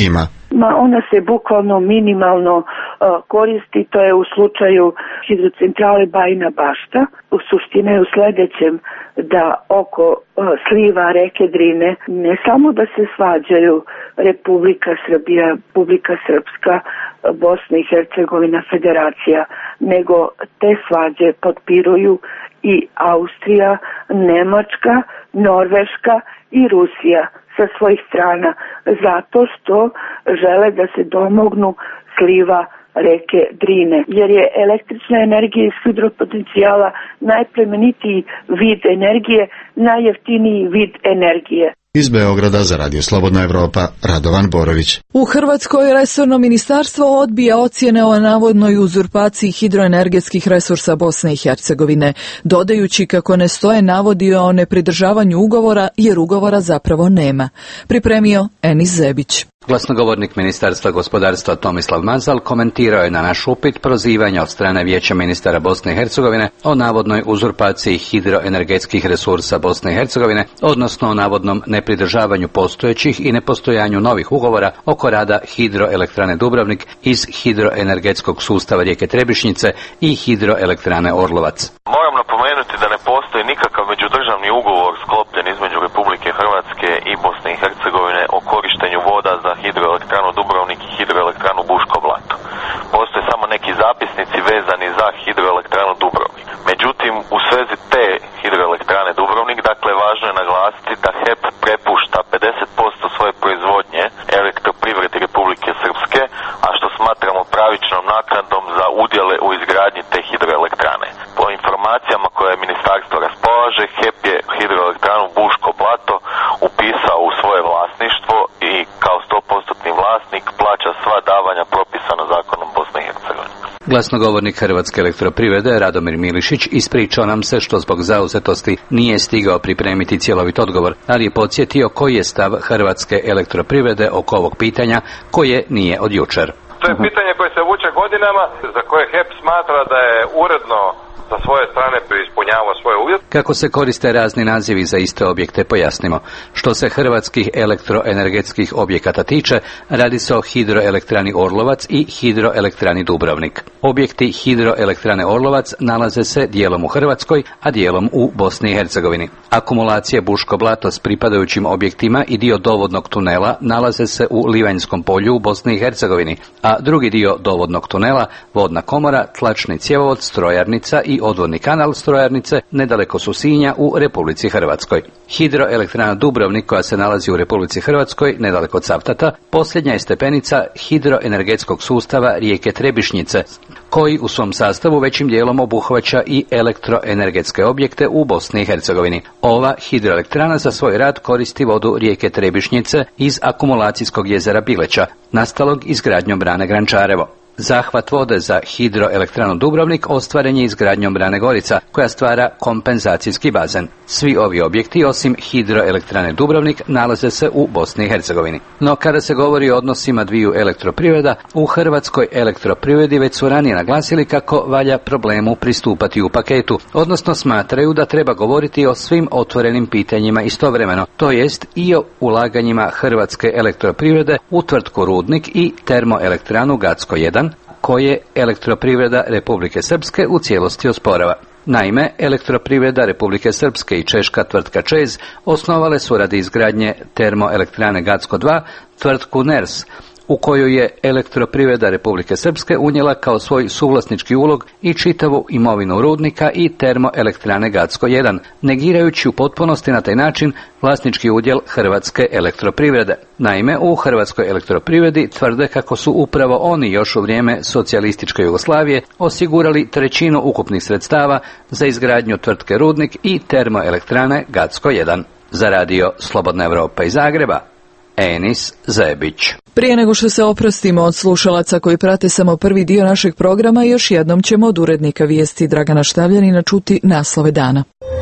Ma ona se bukvalno minimalno uh, koristi, to je u slučaju hidrocentrale Bajina Bašta. U suštini je u sledećem da oko uh, sliva reke Drine ne samo da se svađaju Republika Srbija, Republika Srpska, Bosna i Hercegovina, Federacija, nego te svađe potpiruju i Austrija, Nemačka, Norveška i Rusija sa svojih strana, zato što žele da se domognu sliva reke Drine, jer je električna energija iz hidropotencijala najplemenitiji vid energije, najjeftiniji vid energije. Iz Beograda za Radio Slobodna Evropa, Radovan Borović. U Hrvatskoj resorno ministarstvo odbija ocjene o navodnoj uzurpaciji hidroenergetskih resursa Bosne i Hercegovine, dodajući kako ne stoje navodi o nepridržavanju ugovora, jer ugovora zapravo nema. Pripremio Enis Zebić. Glasnogovornik Ministarstva gospodarstva Tomislav Mazal komentirao je na naš upit prozivanja od strane Vijeća ministara Bosne i Hercegovine o navodnoj uzurpaciji hidroenergetskih resursa Bosne i Hercegovine, odnosno o navodnom nepridržavanju postojećih i nepostojanju novih ugovora oko rada hidroelektrane Dubrovnik iz hidroenergetskog sustava rijeke Trebišnjice i hidroelektrane Orlovac. Moram napomenuti da ne postoji nikakav međudržavni ugovor sklopljen između Republike Hrvatske i Bosne i Hercegovine o korištenju voda za hidroelektranu Dubrovnik i hidroelektranu Buško Blato. Postoje samo neki zapisnici vezani za hidroelektranu Dubrovnik. Međutim, u svezi te hidroelektrane Dubrovnik, dakle, važno je naglasiti da H E P prepušta pedeset posto svoje proizvodnje elektroprivredi Republike Srpske, a što smatramo pravičnom naknadom za udjele u izgradnji te hidroelektrane. Po informacijama koje ministarstvo raspolaže, H E P je hidroelektranu Buško Blato upisao u svoje vlasništvo i kao sto posto vlasnik plaća sva davanja propisana zakonom Bosne i Hercegovine. Glasnogovornik Hrvatske elektroprivrede Radomir Milišić ispričao nam se što zbog zauzetosti nije stigao pripremiti cjelovit odgovor, ali je podsjetio koji je stav Hrvatske elektroprivrede oko ovog pitanja, koje nije od jučer. To je pitanje koje se vuče godinama, za koje H E P smatra da je uredno sa svoje strane ispunjavao svoje uvjete. Kako se koriste razni nazivi za iste objekte, pojasnimo. Što se hrvatskih elektroenergetskih objekata tiče, radi se o hidroelektrani Orlovac i hidroelektrani Dubrovnik. Objekti hidroelektrane Orlovac nalaze se dijelom u Hrvatskoj, a dijelom u Bosni i Hercegovini. Akumulacije Buško Blato s pripadajućim objektima i dio dovodnog tunela nalaze se u Livanjskom polju u Bosni i Hercegovini, a drugi dio dovodnog tunela, vodna komora, tlačni cjevovod, strojarnica i odvodni kanal strojarnice nedaleko su Sinja u Republici Hrvatskoj. Hidroelektrana Dubrovnik, koja se nalazi u Republici Hrvatskoj nedaleko Cavtata, posljednja je stepenica hidroenergetskog sustava rijeke Trebišnjice, koji u svom sastavu većim dijelom obuhvaća i elektroenergetske objekte u Bosni i Hercegovini. Ova hidroelektrana za svoj rad koristi vodu rijeke Trebišnjice iz akumulacijskog jezera Bileća, nastalog izgradnjom brane Grančarevo. Zahvat vode za hidroelektranu Dubrovnik ostvaren je izgradnjom brane Gorica, koja stvara kompenzacijski bazen. Svi ovi objekti, osim hidroelektrane Dubrovnik, nalaze se u Bosni i Hercegovini. No kada se govori o odnosima dviju elektroprivreda, u Hrvatskoj elektroprivredi već su ranije naglasili kako valja problemu pristupati u paketu, odnosno smatraju da treba govoriti o svim otvorenim pitanjima istovremeno, to jest i o ulaganjima Hrvatske elektroprivrede u tvrtku Rudnik i termoelektranu Gacko jedan, koje elektroprivreda Republike Srpske u cijelosti osporava. Naime, elektroprivreda Republike Srpske i češka tvrtka ČEZ osnovale su radi izgradnje termoelektrane Gacko dva tvrtku N E R S, u kojoj je elektroprivreda Republike Srpske unijela kao svoj suvlasnički ulog i čitavu imovinu Rudnika i termoelektrane Gacko jedan, negirajući u potpunosti na taj način vlasnički udjel Hrvatske elektroprivrede. Naime, u Hrvatskoj elektroprivredi tvrde kako su upravo oni još u vrijeme socijalističke Jugoslavije osigurali trećinu ukupnih sredstava za izgradnju tvrtke Rudnik i termoelektrane Gacko jedan. Za radio Slobodna Evropa iz Zagreba, Enis Zebić. Prije nego što se oprostimo od slušalaca koji prate samo prvi dio našeg programa, još jednom ćemo od urednika vijesti Dragana Štavljanina čuti naslove dana.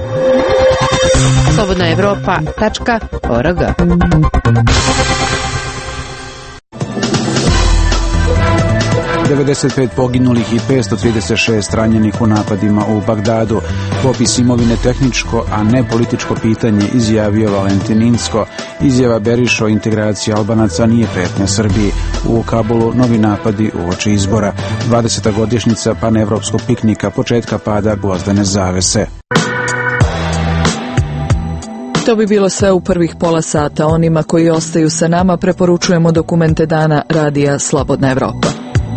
slobodna evropa tačka org. devedeset pet poginulih i petsto trideset šest ranjenih u napadima u Bagdadu. Popis imovine tehničko, a ne političko pitanje, izjavio Valentin Inzko. Izjava Beriša o integraciji Albanaca nije pretnja Srbiji. U Kabulu novi napadi uoči izbora. dvadeseta godišnjica panevropskog piknika, početka pada gvozdene zavese. To bi bilo sve u prvih pola sata. Onima koji ostaju sa nama preporučujemo dokumente dana radija Slobodna Evropa.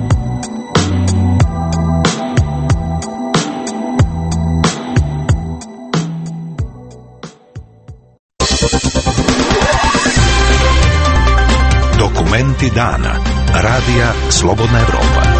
Dokumenti dana radija Slobodna Evropa.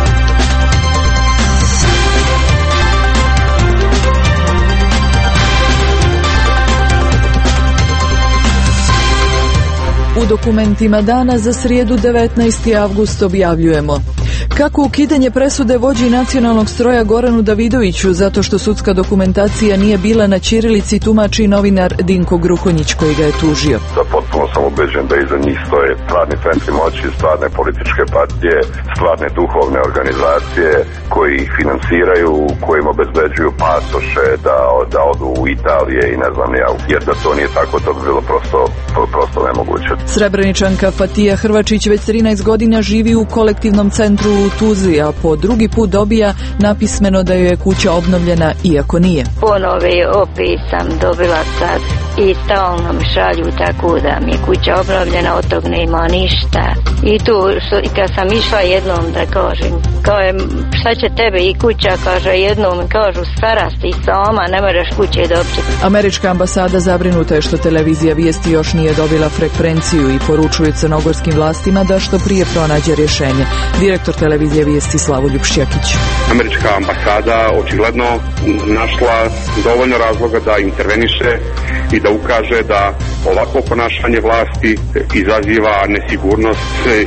U dokumentima dana za srijedu devetnaesti avgust objavljujemo: kako ukidanje presude vođi nacionalnog stroja Goranu Davidoviću zato što sudska dokumentacija nije bila na ćirilici tumači novinar Dinko Gruhonjić koji ga je tužio. Da potpuno sam ubeđen da iza njih stoje stvarni centri moći, stvarne političke partije, stvarne duhovne organizacije koji ih finansiraju, kojim obezbeđuju pasoše da, da odu u Italije i ne znam ja. Jer da to nije tako, to bi bilo prosto, prosto nemoguće. Srebreničanka Fatija Hrvačić već trinaest godina živi u kolektivnom centru u Tuzli, a po drugi put dobija napismeno da joj je kuća obnovljena, iako nije. Ponovi opis sam dobila sad i stalno mi šalju tako da mi je kuća obnovljena, od tog nema ništa. I tu, kad sam išla jednom da kažem, kao je, šta će tebe i kuća, kaže jednom, kažu stara si sama, ne moraš kuće dobiti. Američka ambasada zabrinuta je što televizija Vijesti još nije dobila frekvenciju i poručuje crnogorskim vlastima da što prije pronađe rješenje. Direktor televizije Vijesti Slavoljub Šćekić. Američka ambasada očigledno našla dovoljno razloga da interveniše i da ukaže da ovako ponašanje vlasti izaziva nesigurnost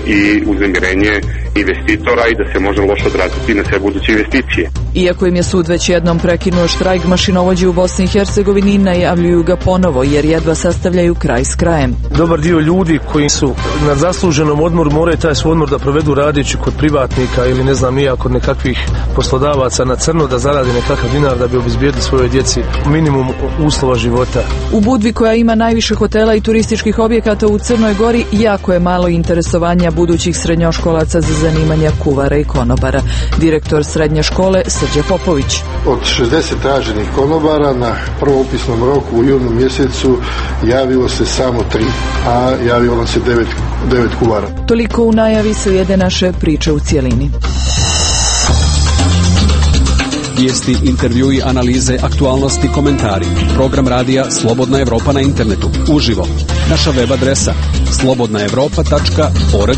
i uznemirenje investitora i da se može loše odraziti na sve buduće investicije. Iako im je sud već jednom prekinuo štrajk, mašinovođi u Bosni i Hercegovini najavljuju ga ponovo jer jedva sastavljaju kraj s krajem. Dobar dio ljudi koji su na zasluženom odmoru moraju taj svoj odmor da provedu radeći kod privatnika ili ne znam nija kod nekakvih poslodavaca na crno da zaradi nekakav dinar da bi obezbijedili svojoj djeci minimum uslova života. U Budvi, koja ima najviše hotela i turističkih objekata u Crnoj Gori, jako je malo interesovanja budućih srednjoškolaca za zanimanja kuvara i konobara. Direktor srednje škole Srđe Popović. Od šezdeset traženih konobara na prvom upisnom roku u junu mjesecu javilo se samo tri, a javilo nam se devet, devet kuvara. Toliko u najavi, slijede naše priče u cijelini. Vijesti, intervjui, analize, aktualnosti, komentari. Program radija Slobodna Evropa na internetu. Uživo. Naša web adresa slobodna evropa tačka org.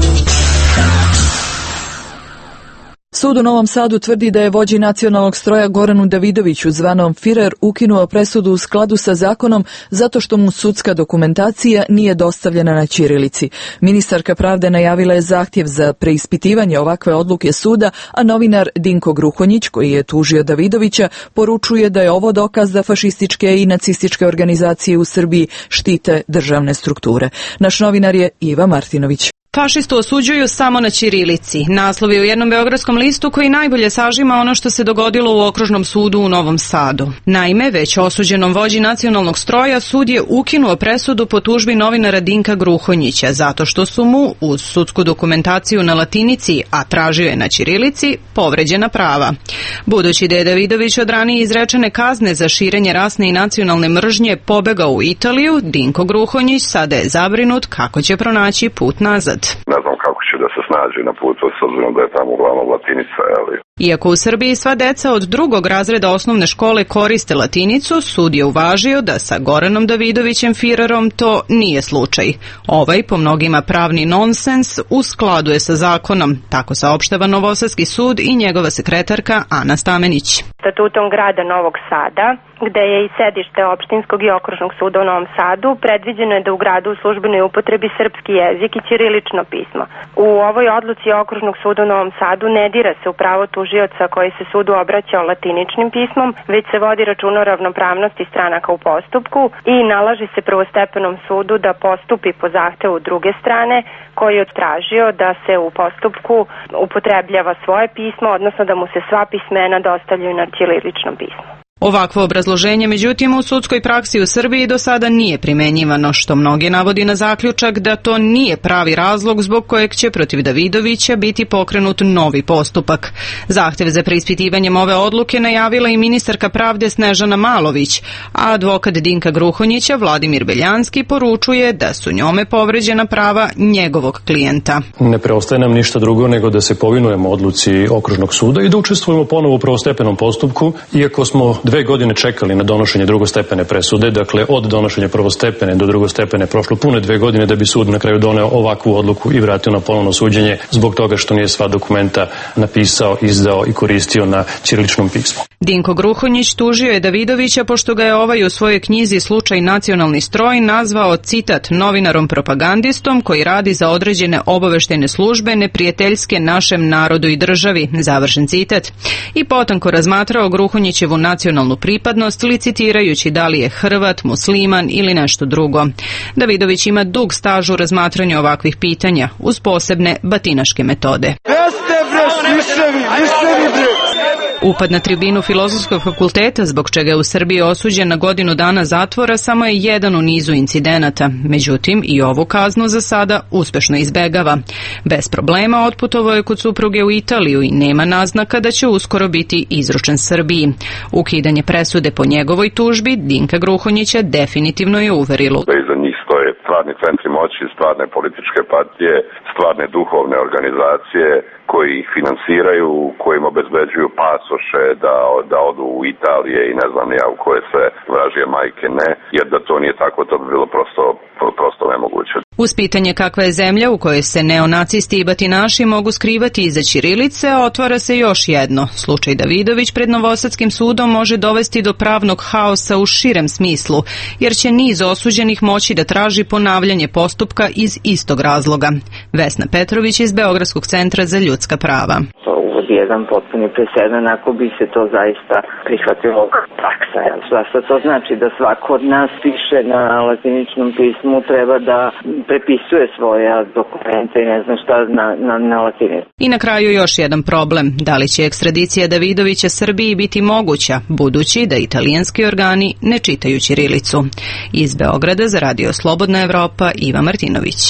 Sud u Novom Sadu tvrdi da je vođi nacionalnog stroja Goranu Davidoviću, zvanom Firer, ukinuo presudu u skladu sa zakonom zato što mu sudska dokumentacija nije dostavljena na ćirilici. Ministarka pravde najavila je zahtjev za preispitivanje ovakve odluke suda, a novinar Dinko Gruhonjić, koji je tužio Davidovića, poručuje da je ovo dokaz da fašističke i nacističke organizacije u Srbiji štite državne strukture. Naš novinar je Iva Martinović. Fašistu osuđuju samo na ćirilici. Naslov je u jednom beogradskom listu koji najbolje sažima ono što se dogodilo u Okružnom sudu u Novom Sadu. Naime, već osuđenom vođi nacionalnog stroja sud je ukinuo presudu po tužbi novinara Dinka Gruhonjića zato što su mu uz sudsku dokumentaciju na latinici, a tražio je na ćirilici, povređena prava. Budući da je Davidović od ranije izrečene kazne za širenje rasne i nacionalne mržnje pobegao u Italiju, Dinko Gruhonjić sada je zabrinut kako će pronaći put nazad. Ne znam kako će da se snađe na putu, s obzirom da je tamo uglavnom latinica, ali... Iako u Srbiji sva deca od drugog razreda osnovne škole koriste latinicu, sud je uvažio da sa Goranom Davidovićem Firerom to nije slučaj. Ovaj, po mnogima pravni nonsens, u skladu je sa zakonom, tako saopštava Novosadski sud i njegova sekretarka Ana Stamenić. Statutom grada Novog Sada, gde je i sedište opštinskog i okružnog suda u Novom Sadu, predviđeno je da u gradu u službenoj upotrebi srpski jezik i ćirilično pismo. U ovoj odluci Okružnog suda u Novom Sadu ne dira se u pravo tužioca koji se sudu obraćao latiničnim pismom, već se vodi računa o ravnopravnosti stranaka u postupku i nalaže se prvostepenom sudu da postupi po zahtevu druge strane koji je tražio da se u postupku upotrebljava svoje pismo, odnosno da mu se sva pismena dostavljaju na ćiriličnom pismu. Ovakvo obrazloženje, međutim, u sudskoj praksi u Srbiji do sada nije primenjivano, što mnogi navodi na zaključak da to nije pravi razlog zbog kojeg će protiv Davidovića biti pokrenut novi postupak. Zahtev za preispitivanjem ove odluke najavila i ministarka pravde Snežana Malović, a advokat Dinka Gruhonjića Vladimir Beljanski poručuje da su njome povređena prava njegovog klijenta. Ne preostaje nam ništa drugo nego da se povinujemo odluci Okružnog suda i da učestvujemo ponovo u prvostepenom postupku, iako smo dve godine čekali na donošenje drugostepene presude, dakle od donošenja prvostepene do drugostepene prošlo pune dve godine da bi sud na kraju doneo ovakvu odluku i vratio na ponovno suđenje zbog toga što nije sva dokumenta napisao, izdao i koristio na ćiriličnom pismu. Dinko Gruhonjić tužio je Davidovića pošto ga je ovaj u svojoj knjizi Slučaj nacionalni stroj nazvao, citat, novinarom propagandistom koji radi za određene obaveštajne službe neprijateljske našem narodu i državi, završen citat. I potanko razmatrao Gruhonjićevu nacionalnu pripadnost, licitirajući da li je Hrvat, musliman ili nešto drugo. Davidović ima dug staž u razmatranju ovakvih pitanja, uz posebne batinaške metode. Upad na tribinu Filozofskog fakulteta, zbog čega je u Srbiji osuđen na godinu dana zatvora, samo je jedan u nizu incidenata. Međutim, i ovu kaznu za sada uspešno izbegava. Bez problema otputovao je kod supruge u Italiju i nema naznaka da će uskoro biti izručen Srbiji. Ukidanje presude po njegovoj tužbi Dinka Gruhonjića definitivno je uverilo. Da iza njih stoje stvarni centri moći, stvarne političke partije, stvarne duhovne organizacije koji ih finansiraju, kojim obezbeđuju pasoše da, da odu u Italije i ne znam ja u koje sve vražije majke ne, jer da to nije tako, to bi bilo prosto, prosto nemoguće. Uz pitanje kakva je zemlja u kojoj se neonacisti i batinaši mogu skrivati iza ćirilice, otvara se još jedno. Slučaj Davidović pred Novosadskim sudom može dovesti do pravnog haosa u širem smislu, jer će niz osuđenih moći da traži ponavljanje postupka iz istog razloga. Vesna Petrović iz Beogradskog centra za ljudska prava. Uvodi jedan potpuni presedan ako bi se to zaista prihvatilo kao praksa. Šta to znači? Da svako od nas piše na latiničnom pismu, treba da prepisuje svoje dokumente i ne znam šta na, na, na latiničnom. I na kraju još jedan problem. Da li će ekstradicija Davidovića Srbiji biti moguća, budući da italijanski organi ne čitaju ćirilicu? Iz Beograda za Radio Slobodna Evropa, Iva Martinović.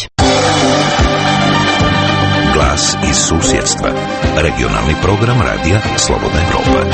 Glas iz susjedstva. Regionalni program Radija Slobodna Evropa.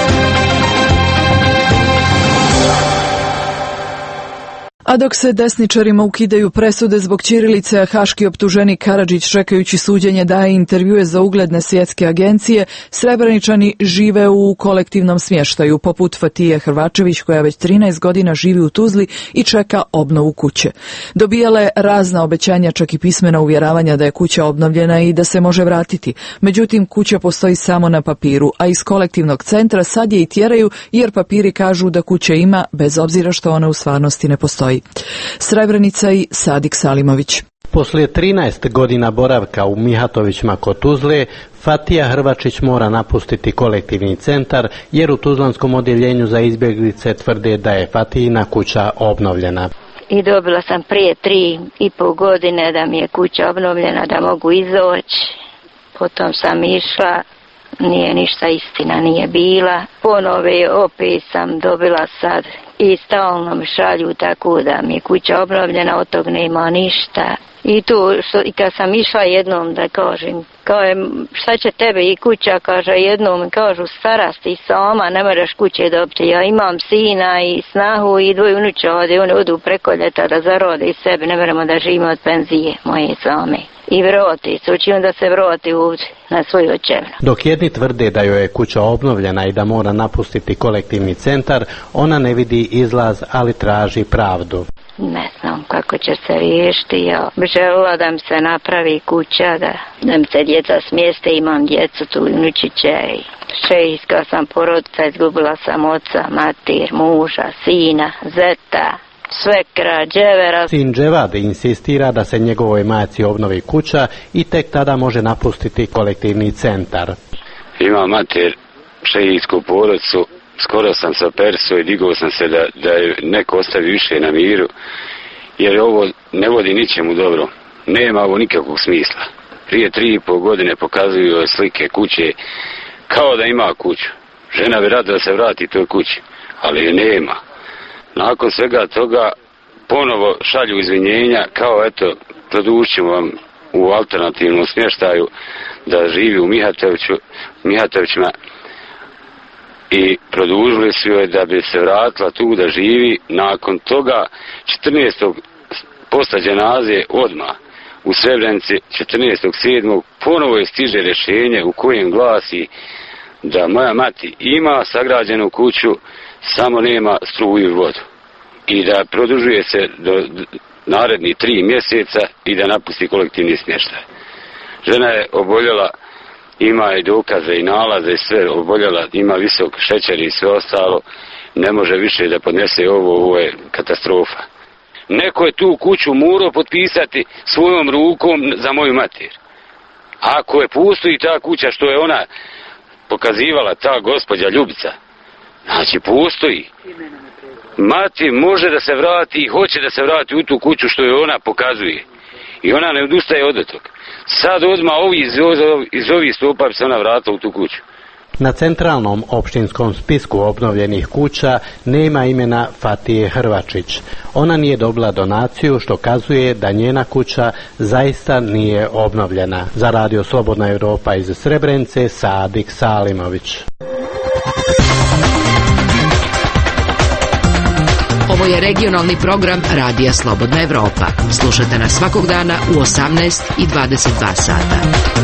A dok se desničarima ukidaju presude zbog ćirilice, a haški optuženik Karadžić čekajući suđenje daje intervjue za ugledne svjetske agencije, Srebreničani žive u kolektivnom smještaju, poput Fatije Hrvačević koja već trinaest godina živi u Tuzli i čeka obnovu kuće. Dobijala je razna obećanja, čak i pismena uvjeravanja da je kuća obnovljena i da se može vratiti. Međutim, kuća postoji samo na papiru, a iz kolektivnog centra sad je i tjeraju jer papiri kažu da kuće ima, bez obzira što ona u stvarnosti ne postoji. Srebrenica i Sadik Salimović. Poslije trinaest godina boravka u Mihatovićima kod Tuzle, Fatija Hrvačić mora napustiti kolektivni centar jer u tuzlanskom odjeljenju za izbjeglice tvrde da je Fatijina kuća obnovljena. I dobila sam prije tri i pol godine da mi je kuća obnovljena, da mogu izoći. Potom sam išla, nije ništa istina, nije bila. Ponove opet sam dobila sad i stalno mi šalju tako da mi je kuća obnovljena, od tog nema ništa. I tu, što, i kad sam išla jednom da kažem, kao je, šta će tebe i kuća, kaže jednom, kažu stara si sama, ne moraš kuće dobiti. Ja imam sina i snahu i dvoje unučade, one odu preko ljeta da zarode i sebe, ne moramo da živimo od penzije moje same. I vrati se, učinu da se vrati ovdje na svoju očevnu. Dok jedni tvrde da joj je kuća obnovljena i da mora napustiti kolektivni centar, ona ne vidi izlaz, ali traži pravdu. Ne znam kako će se riješiti. Ja bi željela da mi se napravi kuća, da, da mi se djeca smjeste, imam djecu tu unučiće i šejska sam porodica, izgubila sam oca, mater, muža, sina, zeta. sve krađevera. Sin Dževad insistira da se njegovoj majci obnovi kuća i tek tada može napustiti kolektivni centar. Ima mater šeijsku porodicu, skoro sam sa Perso i digao sam se da, da je neko ostavi više na miru, jer ovo ne vodi ničemu dobro. Nema ovo nikakvog smisla. Prije tri i pol godine pokazuju slike kuće kao da ima kuću. Žena bi rada da se vrati toj kući, ali je nema. Nakon svega toga ponovo šalju izvinjenja kao eto, produžćemo vam u alternativnom smještaju da živi u Mihatoviću, Mihatovićima i produžili su joj da bi se vratila tu da živi. Nakon toga četrnaestog posle dženaze odmah u Srebrenici četrnaestog sedmog ponovo je stiže rješenje u kojem glasi da moja mati ima sagrađenu kuću, samo nema struju i vodu. I da produžuje se do naredni tri mjeseca i da napusti kolektivni smještaj. Žena je oboljela, ima i dokaze i nalaze i sve oboljela, ima visok šećer i sve ostalo, ne može više da podnese ovo, ovo je katastrofa. Neko je tu kuću morao potpisati svojom rukom za moju mater. Ako je postoji ta kuća što je ona pokazivala, ta gospođa Ljubica, znači postoji. Mati može da se vrati i hoće da se vrati u tu kuću što je ona pokazuje. I ona ne odustaje od toga. Sad odmah ovi iz, iz ovih stupa bi se ona vratila u tu kuću. Na centralnom opštinskom spisku obnovljenih kuća nema imena Fatije Hrvačić. Ona nije dobila donaciju, što kazuje da njena kuća zaista nije obnovljena. Za Radio Slobodna Evropa iz Srebrenice, Sadik Salimović. Ovo je regionalni program Radija Slobodna Evropa. Slušajte nas svakog dana u osamnaest i dvadeset dva sata.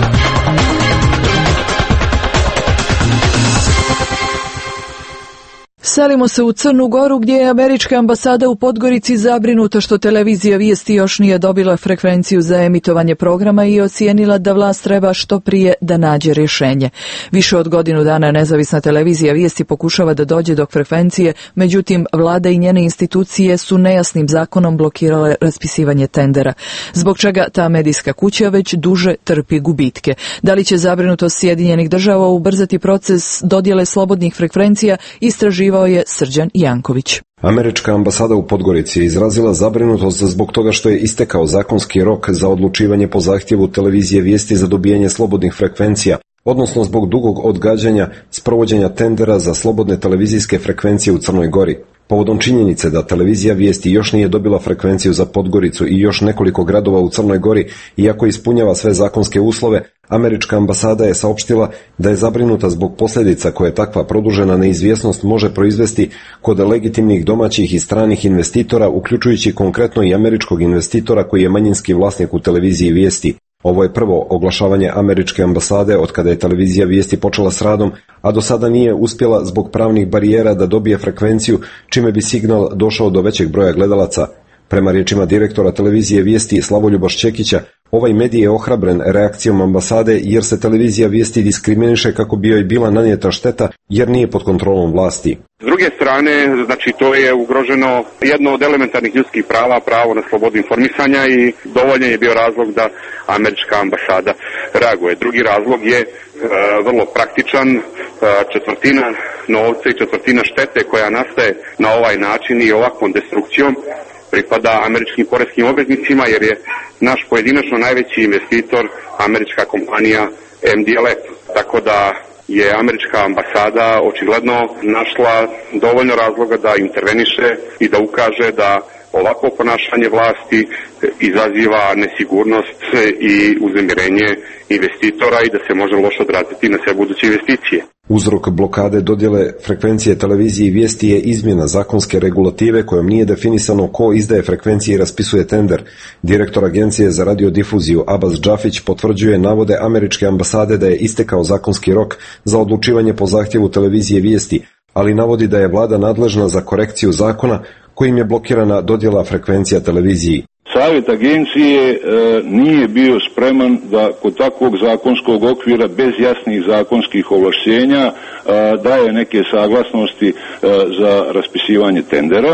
Selimo se u Crnu Goru gdje je američka ambasada u Podgorici zabrinuta što televizija Vijesti još nije dobila frekvenciju za emitovanje programa i ocijenila da vlast treba što prije da nađe rješenje. Više od godinu dana nezavisna televizija Vijesti pokušava da dođe do frekvencije, međutim vlada i njene institucije su nejasnim zakonom blokirale raspisivanje tendera, zbog čega ta medijska kuća već duže trpi gubitke. Da li će zabrinutost Sjedinjenih država ubrzati proces dodjele slobodnih frekvencija, istraživao je Srđan Janković. Američka ambasada u Podgorici je izrazila zabrinutost zbog toga što je istekao zakonski rok za odlučivanje po zahtjevu televizije Vijesti za dobijanje slobodnih frekvencija, odnosno zbog dugog odgađanja sprovođenja tendera za slobodne televizijske frekvencije u Crnoj Gori. Povodom činjenice da televizija Vijesti još nije dobila frekvenciju za Podgoricu i još nekoliko gradova u Crnoj Gori, iako ispunjava sve zakonske uslove, američka ambasada je saopštila da je zabrinuta zbog posljedica koje takva produžena neizvjesnost može proizvesti kod legitimnih domaćih i stranih investitora, uključujući konkretno i američkog investitora koji je manjinski vlasnik u televiziji Vijesti. Ovo je prvo oglašavanje američke ambasade od kada je televizija Vijesti počela s radom, a do sada nije uspjela zbog pravnih barijera da dobije frekvenciju, čime bi signal došao do većeg broja gledalaca. Prema riječima direktora televizije Vijesti Slavoljuba Šćekića, ovaj medij je ohrabren reakcijom ambasade jer se televizija Vijesti diskriminiše kako bi joj bila nanijeta šteta jer nije pod kontrolom vlasti. S druge strane, znači to je ugroženo jedno od elementarnih ljudskih prava, pravo na slobodu informisanja i dovoljan je bio razlog da američka ambasada reaguje. Drugi razlog je e, vrlo praktičan, e, četvrtina novca i četvrtina štete koja nastaje na ovaj način i ovakvom destrukcijom pripada američkim poreskim obveznicima jer je naš pojedinačno najveći investitor američka kompanija M D L F. Tako da je američka ambasada očigledno našla dovoljno razloga da interveniše i da ukaže da ovako ponašanje vlasti izaziva nesigurnost i uznemirenje investitora i da se može loše odraziti na sve buduće investicije. Uzrok blokade dodjele frekvencije televiziji Vijesti je izmjena zakonske regulative kojom nije definisano ko izdaje frekvencije i raspisuje tender. Direktor Agencije za radiodifuziju Abbas Džafić potvrđuje navode američke ambasade da je istekao zakonski rok za odlučivanje po zahtjevu televizije Vijesti, ali navodi da je vlada nadležna za korekciju zakona kojim je blokirana dodjela frekvencija televiziji. Savjet agencije e, nije bio spreman da kod takvog zakonskog okvira bez jasnih zakonskih ovlašćenja e, daje neke saglasnosti e, za raspisivanje tendera.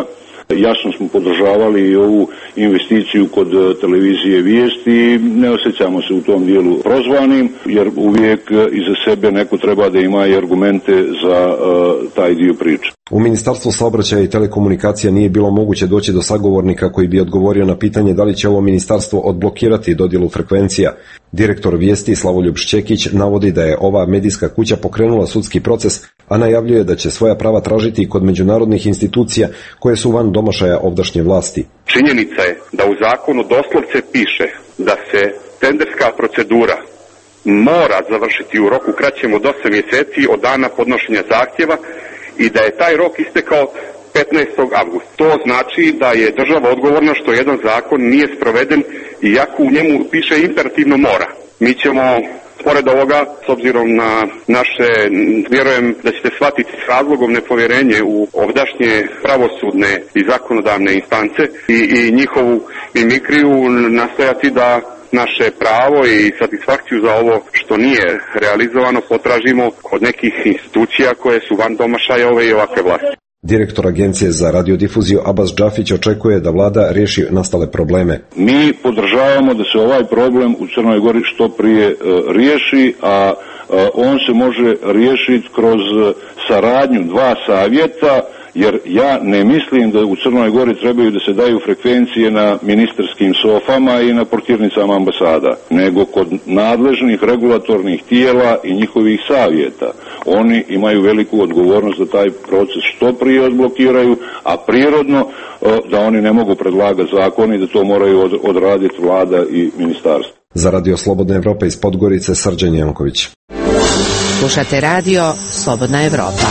Jasno smo podržavali i ovu investiciju kod televizije Vijesti i ne osjećamo se u tom dijelu prozvanim, jer uvijek iza sebe neko treba da ima i argumente za uh, taj dio priče. U Ministarstvu saobraćaja i telekomunikacija nije bilo moguće doći do sagovornika koji bi odgovorio na pitanje da li će ovo ministarstvo odblokirati dodjelu frekvencija. Direktor Vijesti Slavoljub Šćekić navodi da je ova medijska kuća pokrenula sudski proces, a najavljuje da će svoja prava tražiti i kod međunarodnih institucija koje su van domašaja ovdašnje vlasti. Činjenica je da u zakonu doslovce piše da se tenderska procedura mora završiti u roku kraćem od osam mjeseci od dana podnošenja zahtjeva i da je taj rok istekao petnaestog avgusta. To znači da je država odgovorna što jedan zakon nije sproveden, iako u njemu piše imperativno mora. Mi ćemo, pored ovoga, s obzirom na naše, vjerujem da ćete shvatiti s razlogom nepovjerenje u ovdašnje pravosudne i zakonodavne instance i, i njihovu mimikriju, nastojati da naše pravo i satisfakciju za ovo što nije realizovano potražimo kod nekih institucija koje su van domašaja ove i ovakve vlasti. Direktor Agencije za radiodifuziju Abbas Džafić očekuje da vlada riješi nastale probleme. Mi podržavamo da se ovaj problem u Crnoj Gori što prije uh, riješi, a uh, on se može riješiti kroz uh, saradnju dva savjeta, jer ja ne mislim da u Crnoj Gori trebaju da se daju frekvencije na ministarskim sofama i na portirnicama ambasada, nego kod nadležnih regulatornih tijela i njihovih savjeta. Oni imaju veliku odgovornost da taj proces što prije odblokiraju, a prirodno da oni ne mogu predlagati zakoni, da to moraju odraditi vlada i ministarstvo. Za Radio Slobodna Evropa iz Podgorice, Srđan Janković. Slušate radio Slobodna Evropa.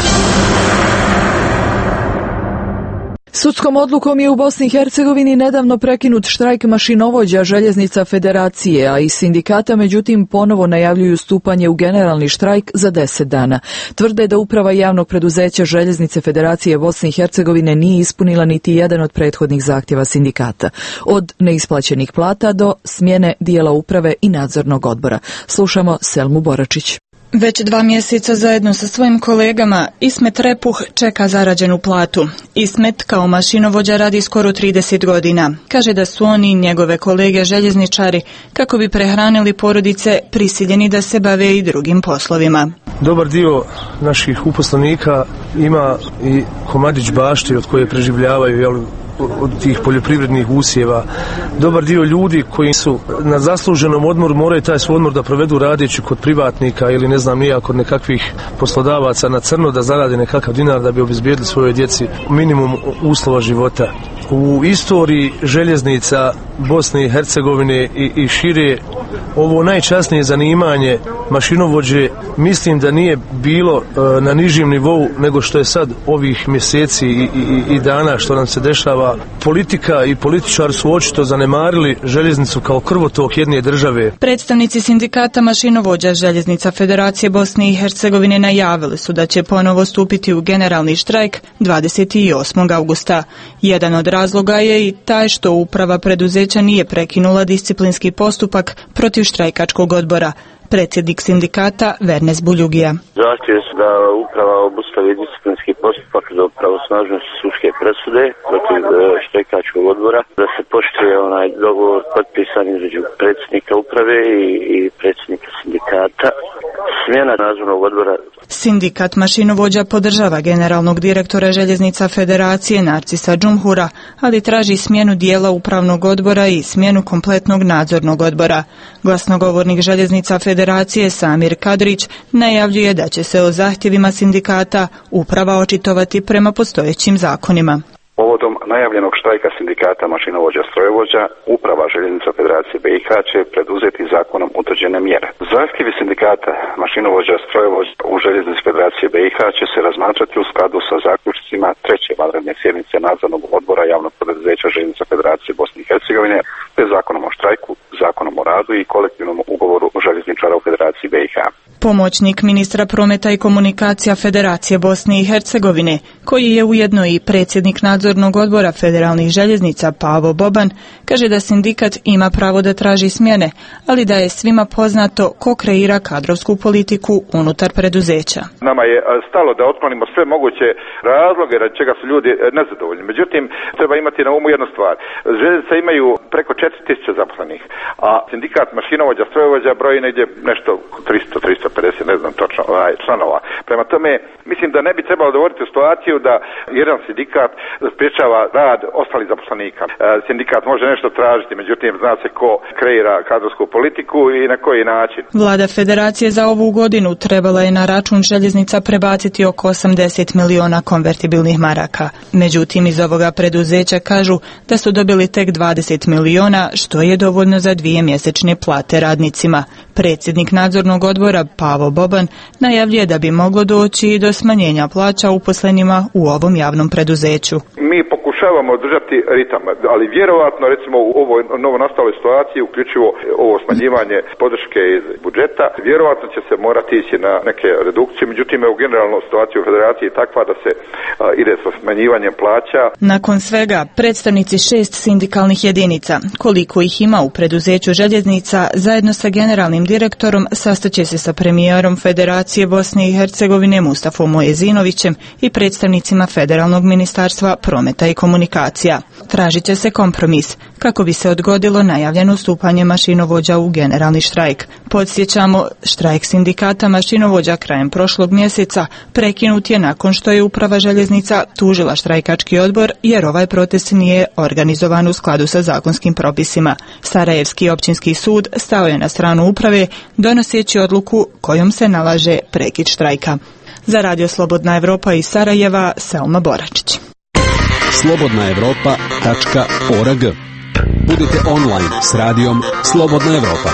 Sudskom odlukom je u Bosni i Hercegovini nedavno prekinut štrajk mašinovođa Željeznica Federacije, a i sindikata međutim ponovo najavljuju stupanje u generalni štrajk za deset dana. Tvrde da uprava javnog preduzeća Željeznice Federacije Bosne i Hercegovine nije ispunila niti jedan od prethodnih zahtjeva sindikata, od neisplaćenih plata do smjene dijela uprave i nadzornog odbora. Slušamo Selmu Boračić. Već dva mjeseca zajedno sa svojim kolegama Ismet Repuh čeka zarađenu platu. Ismet kao mašinovođa radi skoro trideset godina. Kaže da su oni i njegove kolege željezničari, kako bi prehranili porodice, prisiljeni da se bave i drugim poslovima. Dobar dio naših uposlenika ima i komadić bašti od koje preživljavaju, jel, od tih poljoprivrednih usjeva. Dobar dio ljudi koji su na zasluženom odmoru moraju taj svoj odmor da provedu radeći kod privatnika ili ne znam nija kod nekakvih poslodavaca na crno da zarade nekakav dinar da bi obezbijedili svojoj djeci minimum uslova života. U istoriji željeznica Bosne i Hercegovine i, i šire ovo najčasnije zanimanje mašinovođe mislim da nije bilo e, na nižim nivou nego što je sad ovih mjeseci i, i, i dana što nam se dešava. Politika i političari su očito zanemarili željeznicu kao krvotok jedne države. Predstavnici sindikata mašinovođa Željeznica Federacije Bosne i Hercegovine najavili su da će ponovo stupiti u generalni štrajk dvadeset osmog avgusta. Jedan od razloga je i taj što uprava preduzeća nije prekinula disciplinski postupak protiv štrajkačkog odbora. Predsjednik sindikata Vernes Buljugija. Zahtjev su da uprava obustavi disciplinski postupak za pravosnažnost sudske presude protiv štrajkačkog odbora, da se poštuje onaj dogovor potpisan između predsjednika uprave i, i predsjednika sindikata. Smjena nadzornog odbora. Sindikat mašinovođa podržava generalnog direktora Željeznica Federacije Narcisa Džumhura, ali traži smjenu dijela upravnog odbora i smjenu kompletnog nadzornog odbora. Glasnogovornik Željeznica Federacije Samir Kadrić najavljuje da će se o zahtjevima sindikata uprava očitovati prema postojećim zakonima. Povodom najavljenog štrajka sindikata mašinovođa strojovođa, uprava Željeznica Federacije B i H će preduzeti zakonom utvrđene mjere. Zahtjevi sindikata mašinovođa strojovođa u Željeznici Federacije B i H će se razmatrati u skladu sa zaključcima treće vanredne sjednice nadzornog odbora javnog preduzeća Željeznica Federacije Bosne i Hercegovine te zakonom o štrajku. štrajku, zakonom o radu i kolektivnom ugovoru željezničara u Federaciji B i H. Pomoćnik ministra prometa i komunikacija Federacije Bosne i Hercegovine, koji je ujedno i predsjednik nadzornog odbora federalnih željeznica Pavo Boban, kaže da sindikat ima pravo da traži smjene, ali da je svima poznato ko kreira kadrovsku politiku unutar preduzeća. Nama je stalo da otklonimo sve moguće razloge radi čega su ljudi nezadovoljni. Međutim, treba imati na umu jednu stvar. Željeznice imaju preko četiri tisuće zaposlenih, a sindikat mašinovođa, strojovođa broji negdje nešto tristo do tristo pedeset, ne znam točno, ovaj, članova. Prema tome, mislim da ne bi trebalo dovoditi u situaciju da jedan sindikat sprječava rad ostalih zaposlenika. E, sindikat može nešto tražiti, međutim, zna se ko kreira kadrovsku politiku i na koji način. Vlada Federacije za ovu godinu trebala je na račun željeznica prebaciti oko osamdeset miliona konvertibilnih maraka. Međutim, iz ovoga preduzeća kažu da su dobili tek dvadeset miliona, što je dovoljno za dvije mjesečne plate radnicima. Predsjednik nadzornog odbora Pavo Boban najavljuje da bi moglo doći i do smanjenja plaća uposlenima u ovom javnom preduzeću. Mi pokušavamo održati ritam, ali vjerovatno recimo u ovoj novonastaloj situaciji, uključivo ovo smanjivanje podrške iz budžeta, vjerovatno će se morati ići na neke redukcije, međutim je u generalnoj situaciji u Federaciji takva da se a, ide sa smanjivanjem plaća. Nakon svega, predstavnici šest sindikalnih jedinica, koliko ih ima u preduzeću željeznica, zajedno sa generalnim direktorom sastaće se sa premijerom Federacije Bosne i Hercegovine Mustafom Mojezinovićem i predstavnicima Federalnog ministarstva prometa i komunikacija. Tražit će se kompromis kako bi se odgodilo najavljeno stupanje mašinovođa u generalni štrajk. Podsjećamo, štrajk sindikata mašinovođa krajem prošlog mjeseca prekinut je nakon što je uprava željeznica tužila štrajkački odbor jer ovaj protest nije organizovan u skladu sa zakonskim propisima. Sarajevski općinski sud stao je na stranu uprave donoseći odluku kojom se nalaže prekid štrajka. Za Radio Slobodna Evropa iz Sarajeva, Selma Boračić. slobodna evropa tačka org. Budite online s radijom Slobodna Evropa.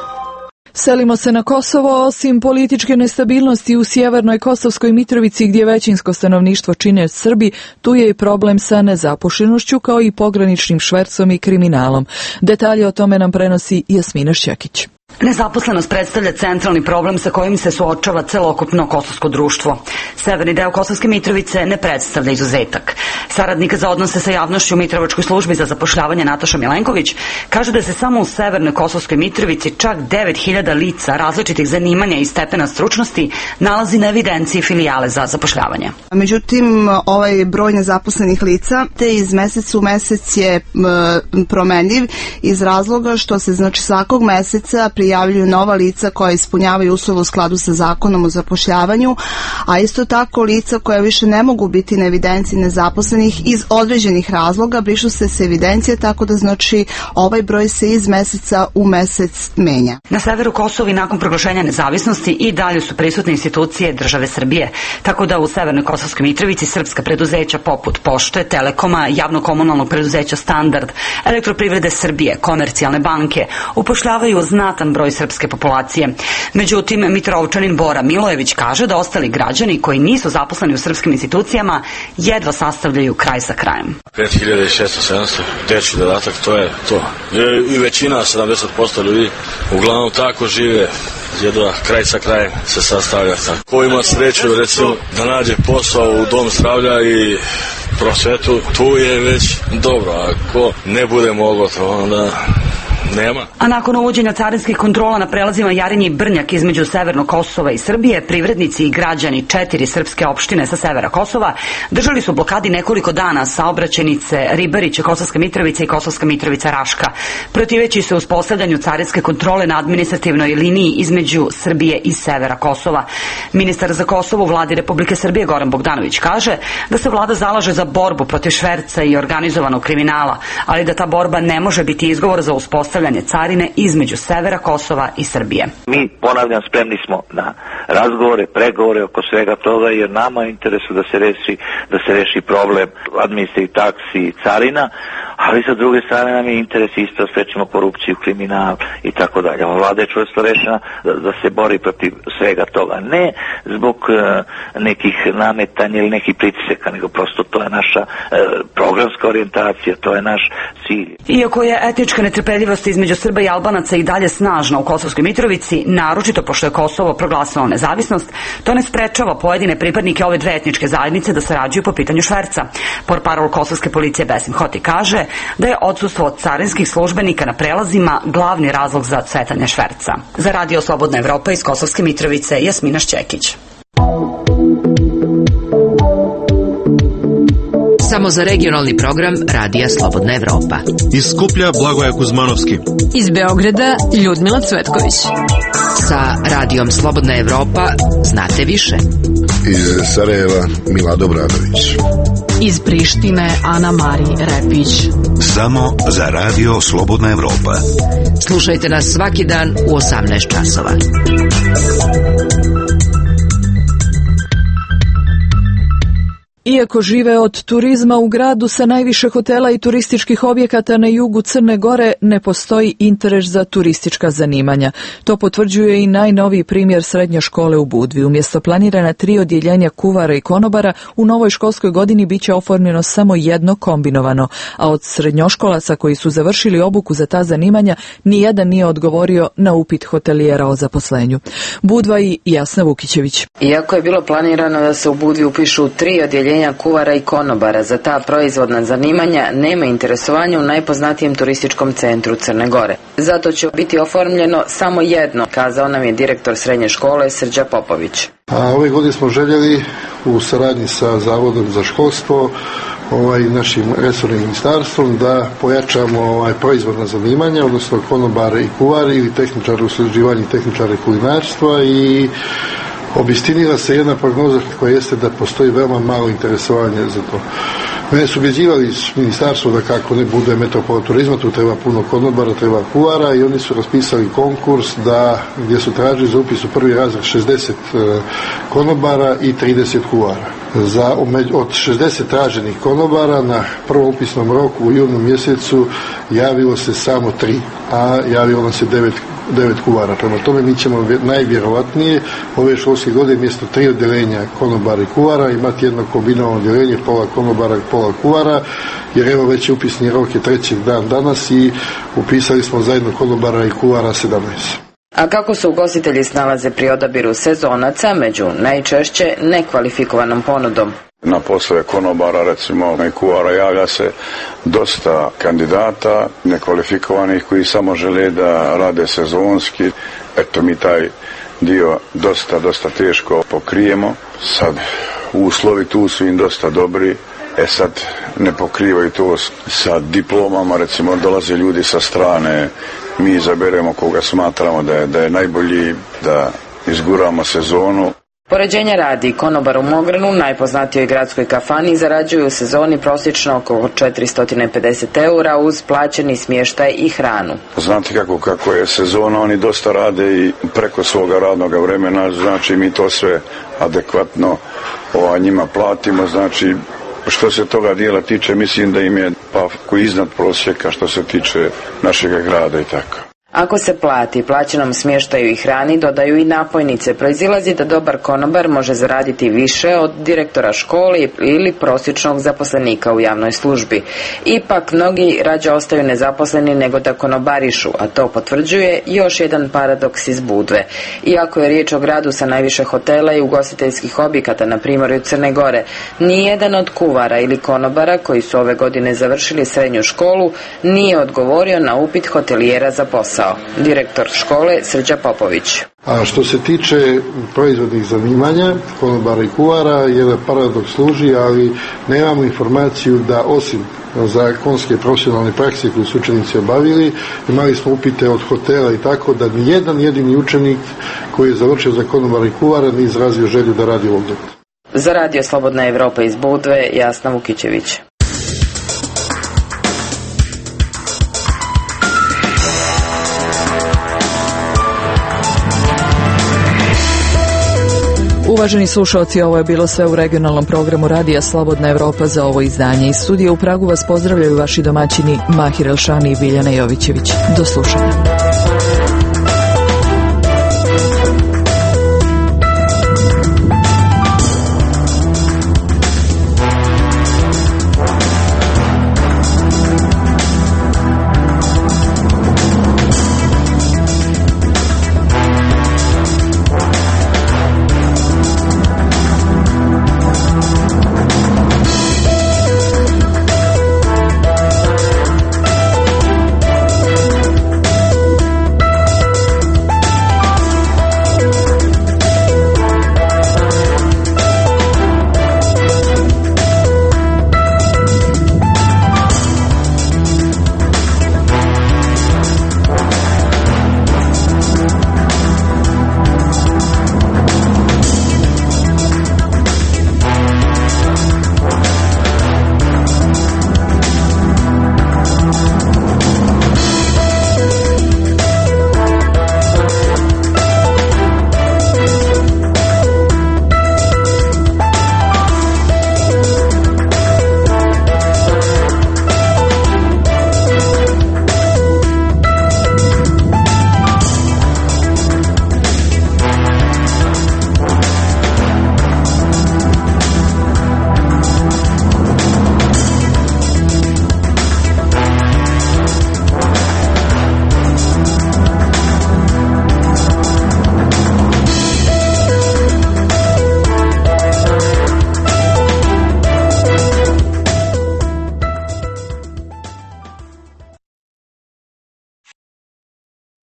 Selimo se na Kosovo. Osim političke nestabilnosti u sjevernoj Kosovskoj Mitrovici gdje većinsko stanovništvo čine Srbi, tu je i problem sa nezaposlenošću kao i pograničnim švercom i kriminalom. Detalje o tome nam prenosi Jasmina Šćekić. Nezaposlenost predstavlja centralni problem sa kojim se suočava celokupno kosovsko društvo. Severni deo Kosovske Mitrovice ne predstavlja izuzetak. Saradnik za odnose sa javnošću u Mitrovačkoj službi za zapošljavanje Nataša Milenković kaže da se samo u Severnoj Kosovskoj Mitrovici čak devet hiljada lica različitih zanimanja i stepena stručnosti nalazi na evidenciji filijale za zapošljavanje. Međutim, ovaj broj nezaposlenih lica te iz meseca u mesec je promenljiv iz razloga što se znači svakog meseca prijavljuju nova lica koja ispunjavaju uslove u skladu sa zakonom o zapošljavanju, a isto tako lica koja više ne mogu biti na evidenciji nezaposlenih iz određenih razloga brišu se s evidencije, tako da znači ovaj broj se iz meseca u mesec menja. Na severu Kosova i nakon proglašenja nezavisnosti i dalje su prisutne institucije države Srbije, tako da u Severnoj Kosovskoj Mitrovici srpska preduzeća poput Pošte, Telekoma, javno-komunalnog preduzeća Standard, Elektroprivrede Srbije, komercijalne banke upošljavaju znatan broj srpske populacije. Međutim, Mitrovčanin Bora Milojević kaže da ostali građani koji nisu zaposleni u srpskim institucijama jedva sastavljaju kraj sa krajem. pet hiljada šesto sedamsto dečji dodatak, to je to. I većina, sedamdeset posto ljudi, uglavnom tako žive, jedva kraj sa krajem se sastavlja. Ko ima sreću, recimo, da nađe posao u dom zdravlja i prosvetu, tu je već dobro. Ako ne bude moglo to, onda nema. A nakon uvođenja carinskih kontrola na prelazima Jarinje i Brnjak između Severnog Kosova i Srbije, privrednici i građani četiri srpske opštine sa severa Kosova držali su blokadi nekoliko dana saobraćajnice Ribariće, Kosovska Mitrovica i Kosovska Mitrovica Raška, protiveći se uspostavljanju carinske kontrole na administrativnoj liniji između Srbije i severa Kosova. Ministar za Kosovo u vladi Republike Srbije Goran Bogdanović kaže da se vlada zalaže za borbu protiv šverca i organizovanog kriminala, ali da ta borba ne može biti izgovor za uspostavljanje carine između severa Kosova i Srbije. Mi, ponavljam, spremni smo na razgovore, pregovore oko svega toga, jer nama je interesu da se reši, da se reši problem administrativnih taksi i carina, ali sa druge strane nam je interes isto sprečimo korupciju, kriminal i tako dalje. Ova vlada je čvrsto rešena da, da se bori protiv svega toga. Ne zbog uh, nekih nametanja ili nekih pritisaka, nego prosto to je naša uh, programska orijentacija, to je naš cilj. Iako je etička netrpeljivost između Srba i Albanaca i dalje snažna u Kosovskoj Mitrovici, naročito pošto je Kosovo proglasilo nezavisnost, to ne sprečava pojedine pripadnike ove dve etničke zajednice da sarađuju po pitanju šverca. Portparol kosovske policije Besim Hoti kaže da je odsustvo od carinskih službenika na prelazima glavni razlog za cvetanje šverca. Za Radio Slobodna Evropa iz Kosovske Mitrovice, Jasmina Šćekić. Samo za regionalni program Radija Slobodna Evropa. Iz Skuplja Blagoje Kuzmanovski. Iz Beograda Ljudmila Cvetković. Sa Radijom Slobodna Evropa znate više. Iz Sarajeva Milado Bradović. Iz Prištine Ana Mari Repić. Samo za Radio Slobodna Evropa. Slušajte nas svaki dan u osamnaest časova. Iako žive od turizma u gradu sa najviše hotela i turističkih objekata na jugu Crne Gore, ne postoji interes za turistička zanimanja. To potvrđuje i najnoviji primjer srednje škole u Budvi. Umjesto planirana tri odjeljenja kuvara i konobara, u novoj školskoj godini biće oformljeno samo jedno kombinovano, a od srednjoškolaca koji su završili obuku za ta zanimanja, nijedan nije odgovorio na upit hotelijera o zaposlenju. Budva i Jasna Vukićević. Iako je bilo planirano da se u Budvi upišu tri odjeljenja kuvara i konobara za ta proizvodna zanimanja, nema interesovanja u najpoznatijem turističkom centru Crne Gore. Zato će biti oformljeno samo jedno, kazao nam je direktor srednje škole Srđa Popović. A ove godine smo željeli u saradnji sa Zavodom za školstvo, ovaj, našim resornim ministarstvom, da pojačamo ovaj, proizvodna zanimanja, odnosno konobare i kuvari ili tehničar u usluživanje tehničara kulinarstva, i obistinila se jedna prognoza koja jeste da postoji veoma malo interesovanja za to. Mene su ubjeđivali iz ministarstva da kako ne bude metropola turizma, tu treba puno konobara, treba kuvara, i oni su raspisali konkurs da, gdje su tražili za upis u prvi razred šezdeset konobara i trideset kuvara. Za, od šezdeset traženih konobara na prvom upisnom roku u junu mjesecu javilo se samo tri, a javilo nam se devet, devet kuvara. Prema tome mi ćemo najvjerovatnije ove školske godine mjesto tri odjeljenja konobara i kuvara imati jedno kombinovano odjeljenje, pola konobara i pola kuvara, jer evo već je upisni rok je treći dan danas i upisali smo zajedno konobara i kuvara sedamnaest. A kako se ugostitelji snalaze pri odabiru sezonaca među najčešće nekvalifikovanom ponudom? Na poslove konobara, recimo, i kuvara javlja se dosta kandidata nekvalifikovanih koji samo žele da rade sezonski. Eto, mi taj dio dosta, dosta teško pokrijemo. Sad, uslovi tu su im dosta dobri. E sad, ne pokrivaju to sa diplomama, recimo, dolaze ljudi sa strane, mi izaberemo koga smatramo da je, da je najbolji, da izguramo sezonu. Poređenja radi, konobar u Mogranu, najpoznatijoj gradskoj kafani, zarađuju u sezoni prosječno oko četiristo pedeset eura uz plaćeni smještaj i hranu. Znate kako, kako je sezona, oni dosta rade i preko svoga radnog vremena, znači mi to sve adekvatno ova, njima platimo, znači što se toga dijela tiče, mislim da im je pa koji iznad prosjeka što se tiče našeg grada i tako. Ako se plati plaćenom smještaju i hrani, dodaju i napojnice, proizilazi da dobar konobar može zaraditi više od direktora škole ili prosječnog zaposlenika u javnoj službi. Ipak, mnogi rađe ostaju nezaposleni nego da konobarišu, a to potvrđuje još jedan paradoks iz Budve. Iako je riječ o gradu sa najviše hotela i ugostiteljskih objekata na primorju Crne Gore, nijedan od kuvara ili konobara koji su ove godine završili srednju školu nije odgovorio na upit hotelijera za posao. Direktor škole Srđa Popović. A što se tiče proizvodnih zanimanja, konobara i kuvara, jedan paradoks služi, ali nemamo informaciju da osim zakonske profesionalne prakse koju su učenici obavili, imali smo upite od hotela i tako da ni jedan jedini učenik koji je završio za konobara i kuvara nije izrazio želju da radi ovdje. Za Radio Slobodna Evropa iz Budve, Jasna Vukićević. U Uvaženi slušalci, ovo je bilo sve u regionalnom programu Radija Slobodna Evropa za ovo izdanje. Iz studija u Pragu vas pozdravljaju vaši domaćini Mahir Elšani i Biljana Jovićević. Do slušanja.